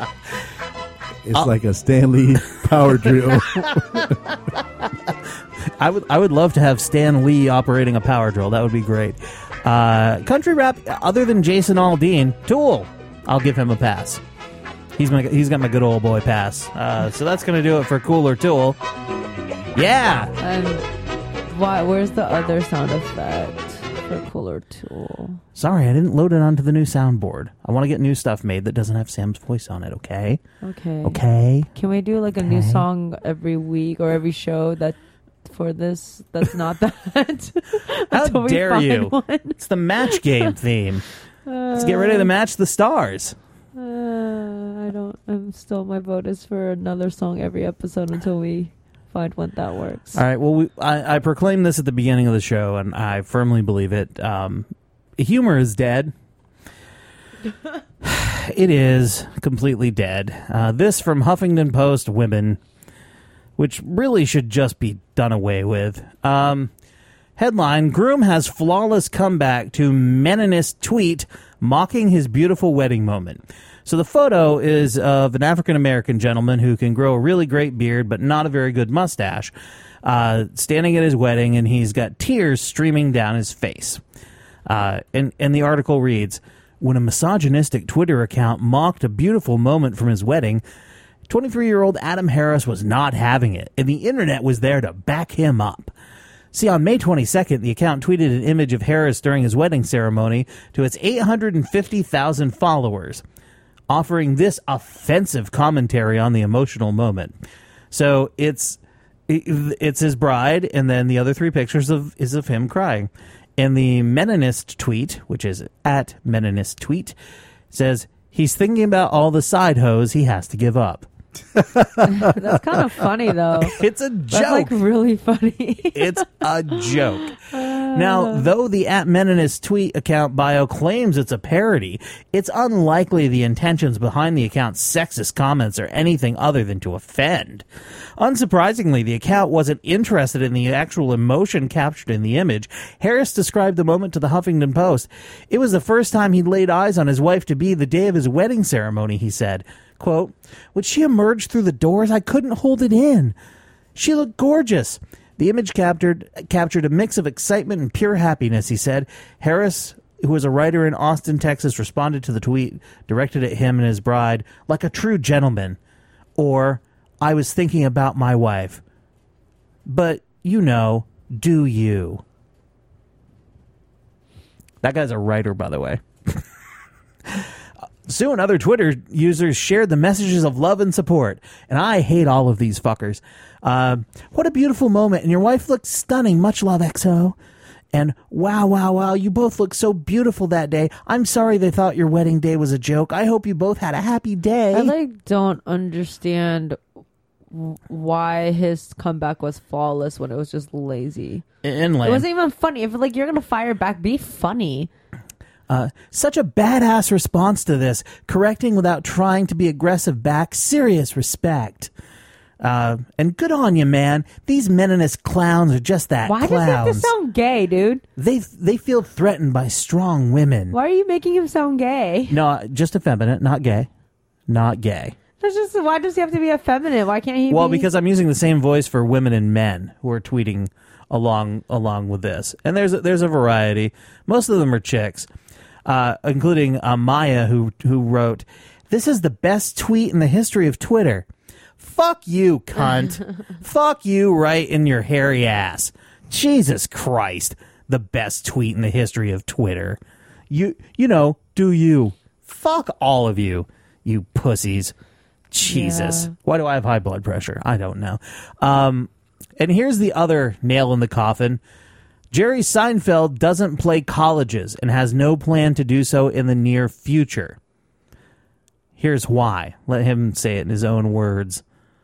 It's uh, like a Stanley power drill.
I would I would love to have Stan Lee operating a power drill. That would be great. Uh, country rap, other than Jason Aldean, Tool. I'll give him a pass. He's my he's got my good old boy pass. Uh, so that's gonna do it for Cooler Tool. Yeah.
And why? Where's the other sound effect for Cooler Tool?
Sorry, I didn't load it onto the new soundboard. I want to get new stuff made that doesn't have Sam's voice on it. Okay.
Okay.
Okay.
Can we do like a
okay.
new song every week or every show that for this? That's not that.
How dare you?
One.
It's the match game theme. Uh, Let's get ready to match the stars.
Uh, I don't. I'm still. My vote is for another song every episode until we find one that works.
All right. Well, we, I, I proclaimed this at the beginning of the show, and I firmly believe it. Um, humor is dead. It is completely dead. Uh, this from Huffington Post Women, which really should just be done away with. Um, headline, Groom has flawless comeback to Meninist tweet mocking his beautiful wedding moment. So the photo is of an African-American gentleman who can grow a really great beard but not a very good mustache, uh, standing at his wedding, and he's got tears streaming down his face. Uh, and, and the article reads, when a misogynistic Twitter account mocked a beautiful moment from his wedding, twenty-three-year-old Adam Harris was not having it, and the internet was there to back him up. See, on May twenty-second, the account tweeted an image of Harris during his wedding ceremony to its eight hundred fifty thousand followers, offering this offensive commentary on the emotional moment. So it's it's his bride, and then the other three pictures of is of him crying. And the Meninist tweet, which is at Meninist tweet, says he's thinking about all the side hoes he has to give up.
That's kind of funny, though.
It's a joke.
That's like really funny.
It's a joke. Now, though the at Meninist tweet account bio claims it's a parody, it's unlikely the intentions behind the account's sexist comments are anything other than to offend. Unsurprisingly, the account wasn't interested in the actual emotion captured in the image. Harris described the moment to the Huffington Post. It was the first time he'd laid eyes on his wife-to-be the day of his wedding ceremony, he said. Quote, when she emerged through the doors, I couldn't hold it in. She looked gorgeous. The image captured captured a mix of excitement and pure happiness, he said. Harris, who was a writer in Austin, Texas, responded to the tweet directed at him and his bride like a true gentleman. Or, I was thinking about my wife. But, you know, do you? That guy's a writer, by the way. Soon, other Twitter users shared the messages of love and support. And I hate all of these fuckers. Uh, what a beautiful moment. And your wife looked stunning. Much love, X O. And wow, wow, wow. You both looked so beautiful that day. I'm sorry they thought your wedding day was a joke. I hope you both had a happy day.
I like don't understand why his comeback was flawless when it was just lazy.
And lame.
It wasn't even funny. If like you're gonna fire back, be funny.
Uh, such a badass response to this, correcting without trying to be aggressive back. Serious respect. Uh, and good on you, man. These Meninist clowns are just that.
Why
clowns.
does he have to sound gay, dude?
They they feel threatened by strong women.
Why are you making him sound gay?
No, just effeminate, not gay. Not gay.
That's just, why does he have to be effeminate? Why can't he
Well,
be...
because I'm using the same voice for women and men who are tweeting along along with this. And there's a, there's a variety. Most of them are chicks. Uh, including uh, Maya, who who wrote, "This is the best tweet in the history of Twitter." Fuck you, cunt. Fuck you right in your hairy ass. Jesus Christ. The best tweet in the history of Twitter. You, you know, do you. Fuck all of you, you pussies. Jesus.
Yeah.
Why do I have high blood pressure? I don't know. Um, and here's the other nail in the coffin. Jerry Seinfeld doesn't play colleges and has no plan to do so in the near future. Here's why. Let him say it in his own words.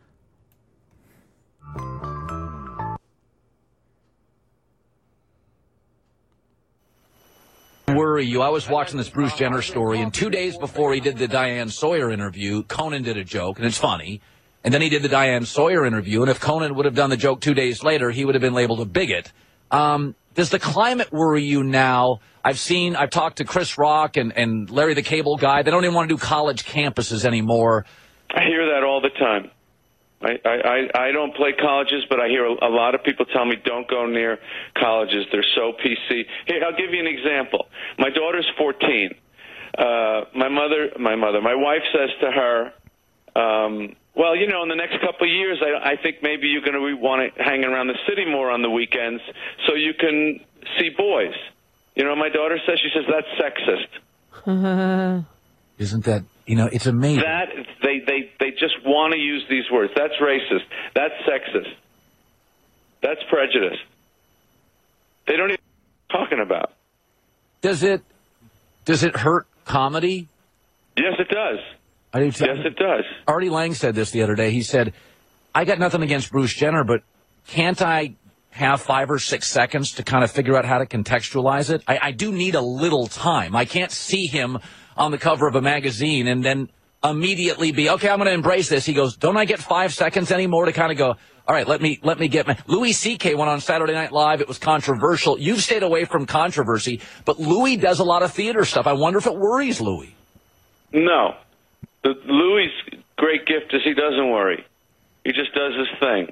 Worry you. I was watching this Bruce Jenner story, and two days before he did the Diane Sawyer interview, Conan did a joke, and it's funny. And then he did the Diane Sawyer interview, and if Conan would have done the joke two days later, he would have been labeled a bigot. Um, does the climate worry you now? I've seen, I've talked to Chris Rock and, and Larry the Cable Guy. They don't even want to do college campuses anymore.
I hear that all the time. I, I, I don't play colleges, but I hear a, a lot of people tell me don't go near colleges. They're so P C. Here, I'll give you an example. My daughter's fourteen. Uh, my mother, my mother, my wife says to her, um, well, you know, in the next couple of years, I, I think maybe you're going to want to hang around the city more on the weekends so you can see boys. You know, my daughter says, she says, that's sexist.
Isn't that, you know, it's amazing.
That, they, they, they just want to use these words. That's racist. That's sexist. That's prejudice. They don't even know what they're talking about.
Does it, does it hurt comedy?
Yes, it does.
I do too.
Yes, it does.
Artie Lang said this the other day. He said, I got nothing against Bruce Jenner, but can't I have five or six seconds to kind of figure out how to contextualize it? I, I do need a little time. I can't see him on the cover of a magazine and then immediately be, okay, I'm going to embrace this. He goes, don't I get five seconds anymore to kind of go, all right, let me let me get my... Louis C K went on Saturday Night Live. It was controversial. You've stayed away from controversy, but Louis does a lot of theater stuff. I wonder if it worries Louis.
No. The, Louis' great gift is he doesn't worry. He just does his thing.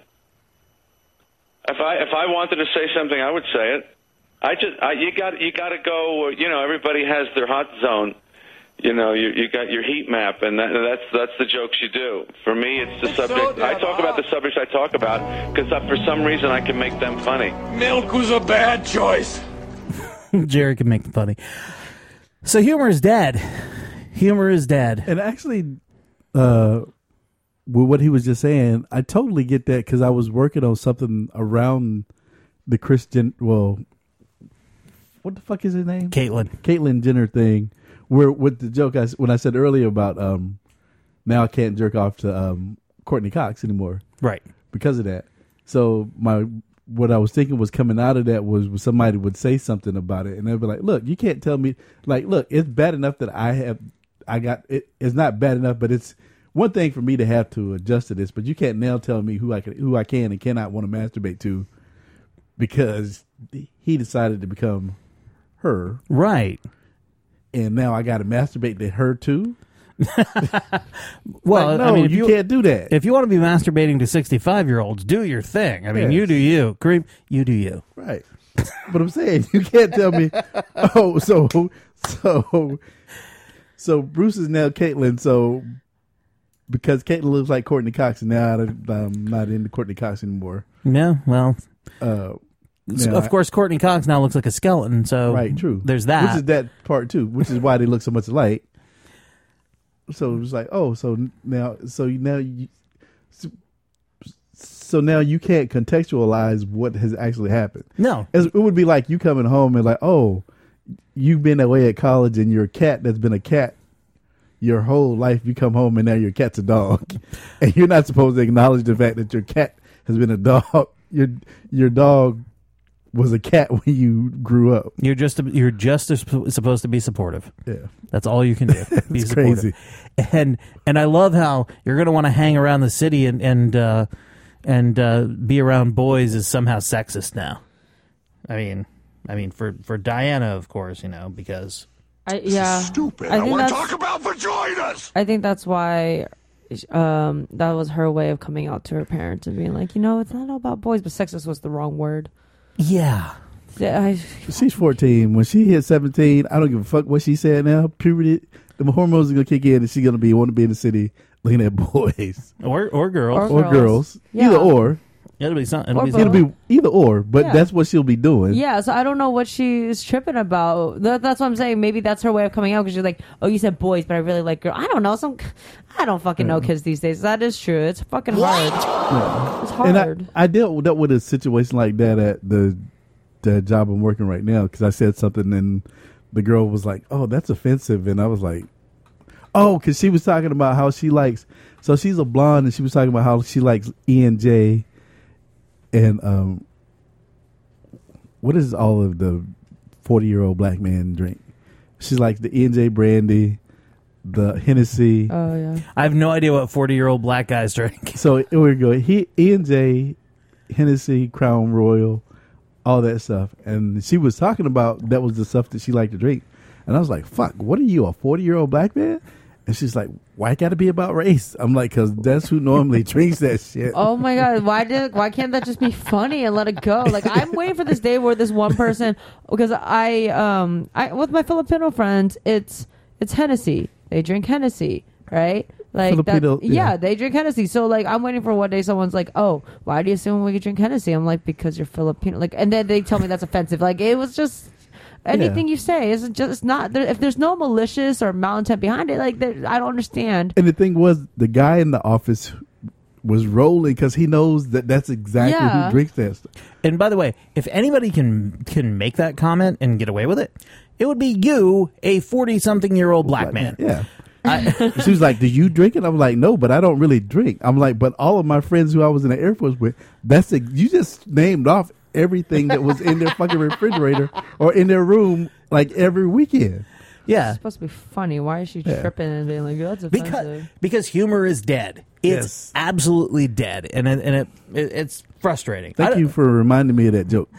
If I if I wanted to say something, I would say it. I just I, you got you got to go. You know, everybody has their hot zone. You know, you you got your heat map, and that, that's that's the jokes you do. For me, it's the subject. I talk about the subjects I talk about because for some reason I can make them funny.
Milk was a bad choice.
Jerry can make them funny. So humor is dead. Humor is dead.
And actually, uh, with what he was just saying, I totally get that because I was working on something around the Christian. Well, what the fuck is his name?
Caitlyn.
Caitlyn Jenner thing. Where with the joke I, when I said earlier about um, now I can't jerk off to um, Courtney Cox anymore,
right?
Because of that. So my what I was thinking was coming out of that was somebody would say something about it, and they'd be like, "Look, you can't tell me like, look, it's bad enough that I have, I got it. It's not bad enough, but it's one thing for me to have to adjust to this, but you can't now tell me who I can, who I can and cannot want to masturbate to, because he decided to become her,
right."
And now I got to masturbate to her too.
Well,
like, no,
I mean, if
you,
you
can't do that.
If you want to be masturbating to sixty-five-year-olds, do your thing. I mean,
Yes.
you do you. Kareem, you do you.
Right. But I'm saying you can't tell me. Oh, so so so Bruce is now Caitlyn. So because Caitlyn looks like Courtney Cox, and now I'm not into Courtney Cox anymore.
Yeah. Well.
Uh,
So,
now
of
I-
course, Courtney Cox now looks like a skeleton. So
Right, true.
There's that.
Which is that part too, which is why they look so much alike. So it was like, oh, so now, so now you, so, so now you can't contextualize what has actually happened.
No,
As- it would be like you coming home and like, oh, you've been away at college and your cat that's been a cat your whole life. You come home and now your cat's a dog, and you're not supposed to acknowledge the fact that your cat has been a dog. Your your dog was a cat when you grew up.
You're just you're just supposed to be supportive.
Yeah,
that's all you can do. Be
It's
supportive.
crazy.
And and I love how you're going to want to hang around the city and and uh, and uh, be around boys is somehow sexist now. I mean, I mean for for Diana, of course, you know, because
I, yeah,
stupid.
I
I,
think
want to
that's-
talk about vaginas.
I think that's why um, that was her way of coming out to her parents and being like, you know, it's not all about boys, but sexist was the wrong word.
Yeah.
I,
She's fourteen. When she hit seventeen, I don't give a fuck what she said now. Puberty, the hormones are gonna kick in, and she's gonna be want to be in the city looking at boys
or or girls
or, girls,
Yeah.
either or.
It'll be something. It'll,
Or
be,
both.
It'll be either or, but
Yeah.
that's what she'll be doing.
Yeah, so I don't know what she's tripping about. That, that's what I'm saying. Maybe that's her way of coming out because you're like, oh, you said boys, but I really like girls. I don't know. Some, I don't fucking know kids these days. That is true. It's fucking hard.
Yeah.
It's
And
hard.
I, I dealt dealt with a situation like that at the the job I'm working right now because I said something and the girl was like, "Oh, that's offensive," and I was like, "Oh," because she was talking about how she likes. So she's a blonde, and she was talking about how she likes E and J, and um, what is all of the forty year old black man drink? She's like the E and J brandy, the Hennessy.
Oh yeah.
I have no idea what forty year old black guys drink.
So here we go. He E and J, Hennessy, Crown Royal, all that stuff. And she was talking about that was the stuff that she liked to drink. And I was like, fuck, what are you, a forty year old black man? And she's like, why it got to be about race? I'm like, because that's who normally drinks that shit.
Oh my god! Why did? Why can't that just be funny and let it go? Like I'm waiting for this day where this one person, because I um I with my Filipino friends, it's it's Hennessy. They drink Hennessy, right? Like that,
Filipino,
yeah.
yeah.
they drink Hennessy. So like I'm waiting for one day someone's like, oh, why do you assume we could drink Hennessy? I'm like, because you're Filipino. Like, and then they tell me that's offensive. Like it was just. Anything yeah. you say is just it's not there, if there's no malicious or malintent behind it. Like there, I don't understand.
And the thing was, the guy in the office was rolling because he knows that that's exactly
Yeah.
who drinks that stuff.
And by the way, if anybody can can make that comment and get away with it, it would be you, a forty-something-year-old black man.
Yeah. I, she was like, do you drink it? I'm like, no, but I don't really drink. I'm like, but all of my friends who I was in the Air Force with, that's a, you just named off everything that was in their fucking refrigerator or in their room like every weekend.
Yeah.
It's supposed to be funny. Why is she
Yeah.
tripping and being like, that's offensive?
Because, because humor is dead. It's
Yes.
absolutely dead. And it, and it, it it's frustrating. I
Thank
don't-
you for reminding me of that joke.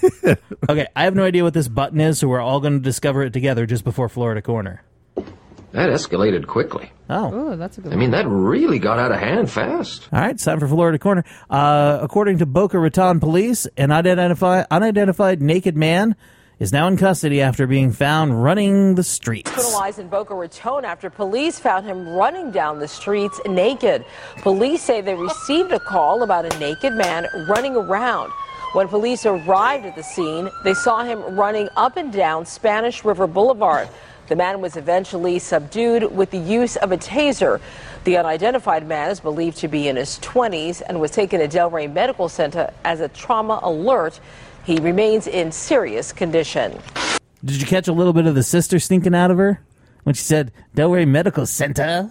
Okay, I have no idea what this button is, so we're all going to discover it together just before Florida Corner.
That escalated quickly.
Oh.
Oh, that's a good
I mean, that really got out of hand fast.
All right, it's time for Florida Corner. Uh, according to Boca Raton police, an unidentified, unidentified naked man is now in custody after being found running the streets.
Criminalized in Boca Raton after police found him running down the streets naked. Police say they received a call about a naked man running around. When police arrived at the scene, they saw him running up and down Spanish River Boulevard. The man was eventually subdued with the use of a taser. The unidentified man is believed to be in his twenties and was taken to Delray Medical Center as a trauma alert. He remains in serious condition.
Did you catch a little bit of the sister stinking out of her when she said Delray Medical Center?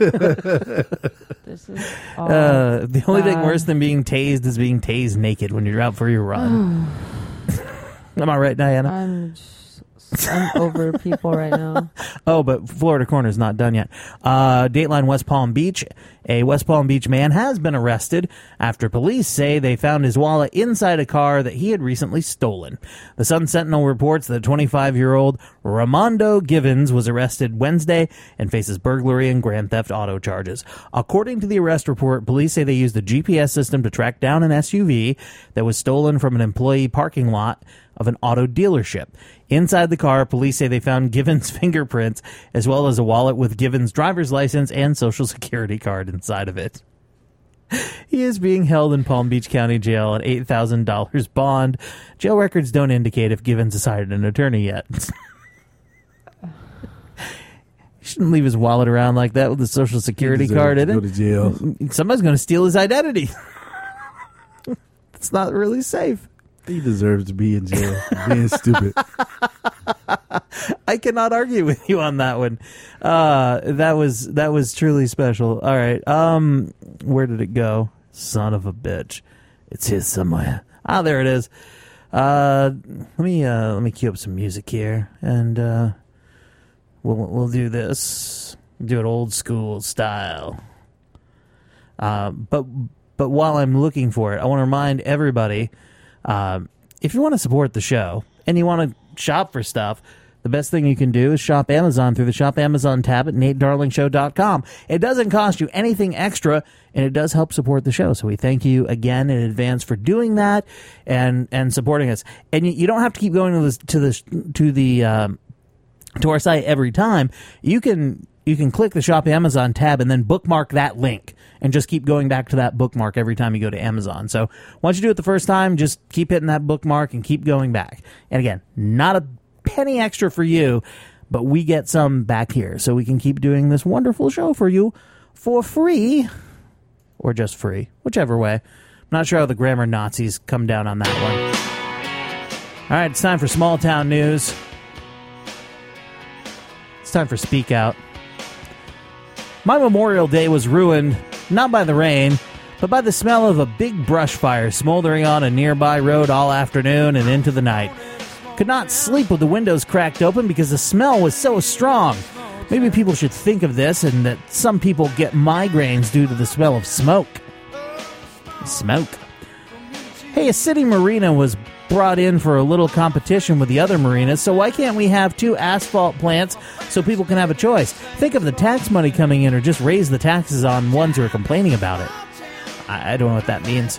This is
uh, the only thing
bad.
worse than being tased is being tased naked when you're out for your run. Am I right, Diana?
I'm just, I'm over people right now.
Oh, but Florida Corner's not done yet. Uh, Dateline West Palm Beach. A West Palm Beach man has been arrested after police say they found his wallet inside a car that he had recently stolen. The Sun Sentinel reports that twenty-five-year-old Ramondo Givens was arrested Wednesday and faces burglary and grand theft auto charges. According to the arrest report, police say they used a G P S system to track down an S U V that was stolen from an employee parking lot of an auto dealership. Inside the car, police say they found Givens' fingerprints as well as a wallet with Givens' driver's license and social security card inside of it. He is being held in Palm Beach County Jail at eight thousand dollars bond. Jail records don't indicate if Givens has hired an attorney yet. He shouldn't leave his wallet around like that with a social security
deserves
card
to
in
go
it.
to jail.
Somebody's going to steal his identity. It's not really safe.
He deserves to be in jail for being stupid.
I cannot argue with you on that one. Uh, that was that was truly special. All right. Um, where did it go? Son of a bitch. It's his somewhere. Ah, there it is. Uh, let me uh, let me cue up some music here, and uh, we'll we'll do this. Do it old school style. Uh, but but while I'm looking for it, I want to remind everybody. Um, if you want to support the show and you want to shop for stuff, the best thing you can do is shop Amazon through the Shop Amazon tab at nate darling show dot com. It doesn't cost you anything extra, and it does help support the show. So we thank you again in advance for doing that and and supporting us. And you, you don't have to keep going to the to the to the um, to our site every time. You can you can click the Shop Amazon tab and then bookmark that link. And just keep going back to that bookmark every time you go to Amazon. So once you do it the first time, just keep hitting that bookmark and keep going back. And again, not a penny extra for you, but we get some back here. So we can keep doing this wonderful show for you for free. Or just free, whichever way. I'm not sure how the grammar Nazis come down on that one. All right, it's time for small town news. It's time for Speak Out. My Memorial Day was ruined, not by the rain, but by the smell of a big brush fire smoldering on a nearby road all afternoon and into the night. Could not sleep with the windows cracked open because the smell was so strong. Maybe people should think of this and that some people get migraines due to the smell of smoke. Smoke. Hey, a city marina was brought in for a little competition with the other marinas, so why can't we have two asphalt plants so people can have a choice? Think of the tax money coming in, or just raise the taxes on ones who are complaining about it. I, I don't know what that means.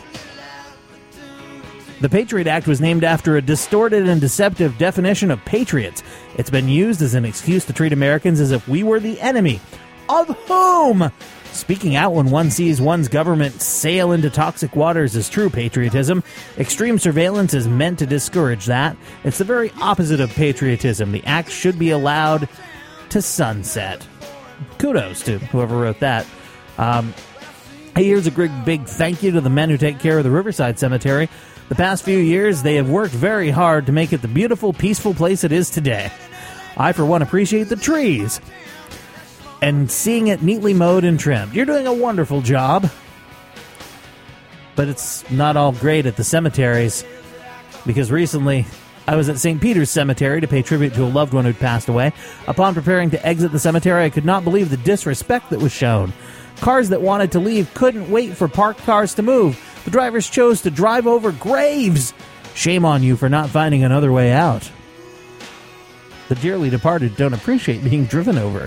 The Patriot Act was named after a distorted and deceptive definition of patriots. It's been used as an excuse to treat Americans as if we were the enemy. Of whom? Speaking out when one sees one's government sail into toxic waters is true patriotism. Extreme surveillance is meant to discourage that. It's the very opposite of patriotism. The act should be allowed to sunset. Kudos to whoever wrote that. Um, hey, here's a big, big thank you to the men who take care of the Riverside Cemetery. The past few years, they have worked very hard to make it the beautiful, peaceful place it is today. I, for one, appreciate the trees and seeing it neatly mowed and trimmed. You're doing a wonderful job. But it's not all great at the cemeteries, because recently I was at Saint Peter's Cemetery to pay tribute to a loved one who'd passed away. Upon preparing to exit the cemetery, I could not believe the disrespect that was shown. Cars that wanted to leave couldn't wait for parked cars to move. The drivers chose to drive over graves. Shame on you for not finding another way out. The dearly departed don't appreciate being driven over.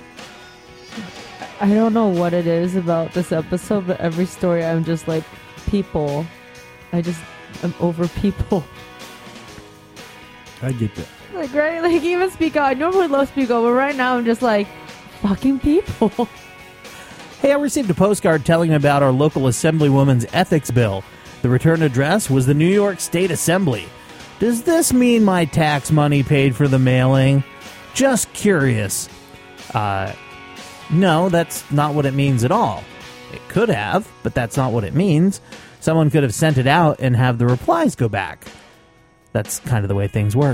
I don't know what it is about this episode, but every story I'm just like, people. I just, I'm over people.
I get that.
Like, right? Like, even Speak Out. I normally love Speak Out, but right now I'm just like, fucking people.
Hey, I received a postcard telling me about our local assemblywoman's ethics bill. The return address was the New York State Assembly. Does this mean my tax money paid for the mailing? Just curious. Uh, no, that's not what it means at all. It could have, but that's not what it means. Someone could have sent it out and have the replies go back. That's kind of the way things work.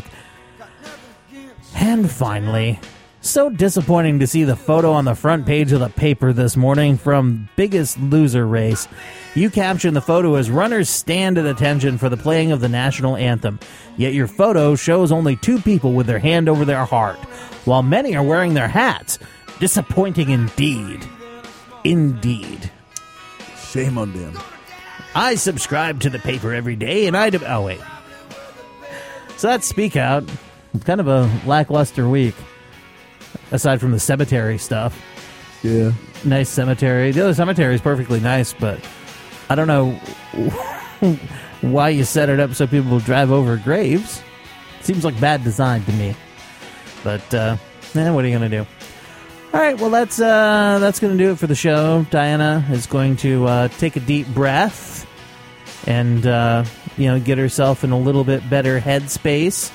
And finally, so disappointing to see the photo on the front page of the paper this morning from Biggest Loser Race. You caption the photo as runners stand at attention for the playing of the national anthem. Yet your photo shows only two people with their hand over their heart, while many are wearing their hats. Disappointing indeed. Indeed.
Shame on them.
I subscribe to the paper every day, and I... Do- oh, wait. So that's Speak Out. Kind of a lackluster week, aside from the cemetery stuff.
Yeah.
Nice cemetery. The other cemetery is perfectly nice, but I don't know why you set it up so people will drive over graves. Seems like bad design to me. But, uh, eh, what are you going to do? All right, well, that's uh, that's going to do it for the show. Diana is going to uh, take a deep breath and, uh, you know, get herself in a little bit better headspace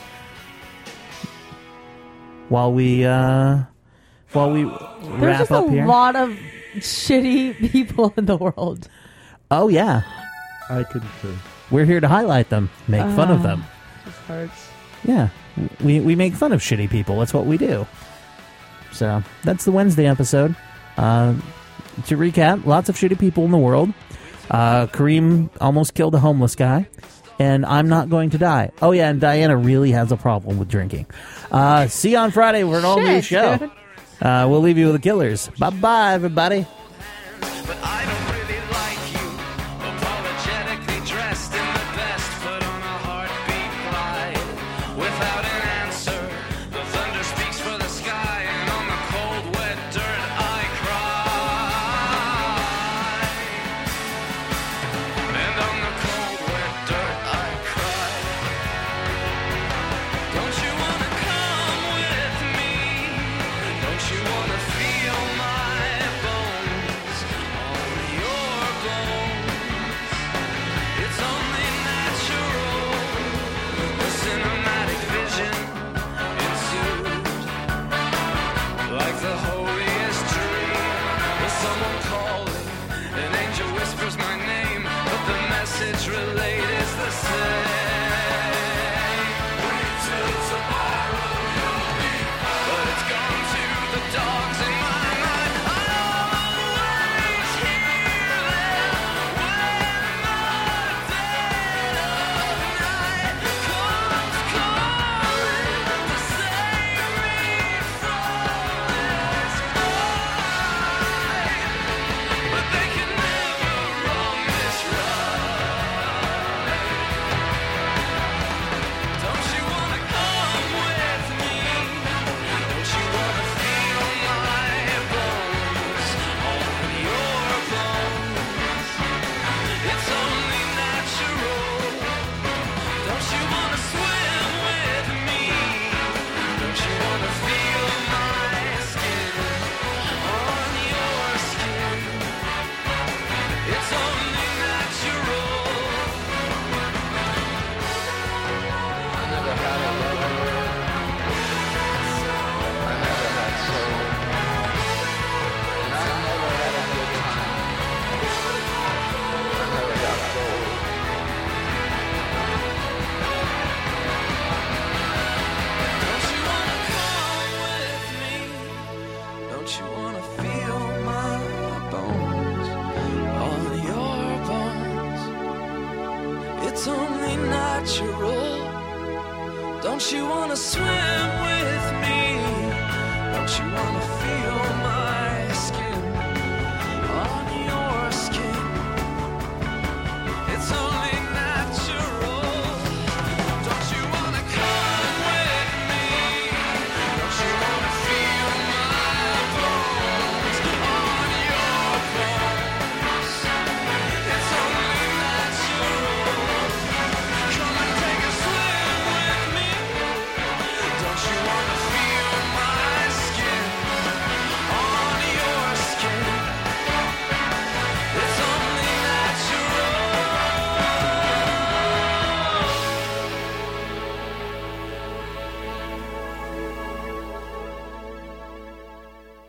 while we uh, while we
There's
wrap
just
up
a
here.
lot of shitty people in the world.
Oh, yeah.
I concur.
We're here to highlight them, make fun of
Ah,
them.
This hurts.
Yeah, we we make fun of shitty people. That's what we do. So that's the Wednesday episode. Uh, to recap, lots of shitty people in the world. Uh, Kareem almost killed a homeless guy, and I'm not going to die. Oh yeah, and Diana really has a problem with drinking. Uh, see you on Friday for an all new
Shit,
show.
dude.
Uh, we'll leave you with the Killers. Bye bye, everybody.
Don't you wanna feel my bones?
it's only natural. Don't you wanna swim with me? Don't you wanna feel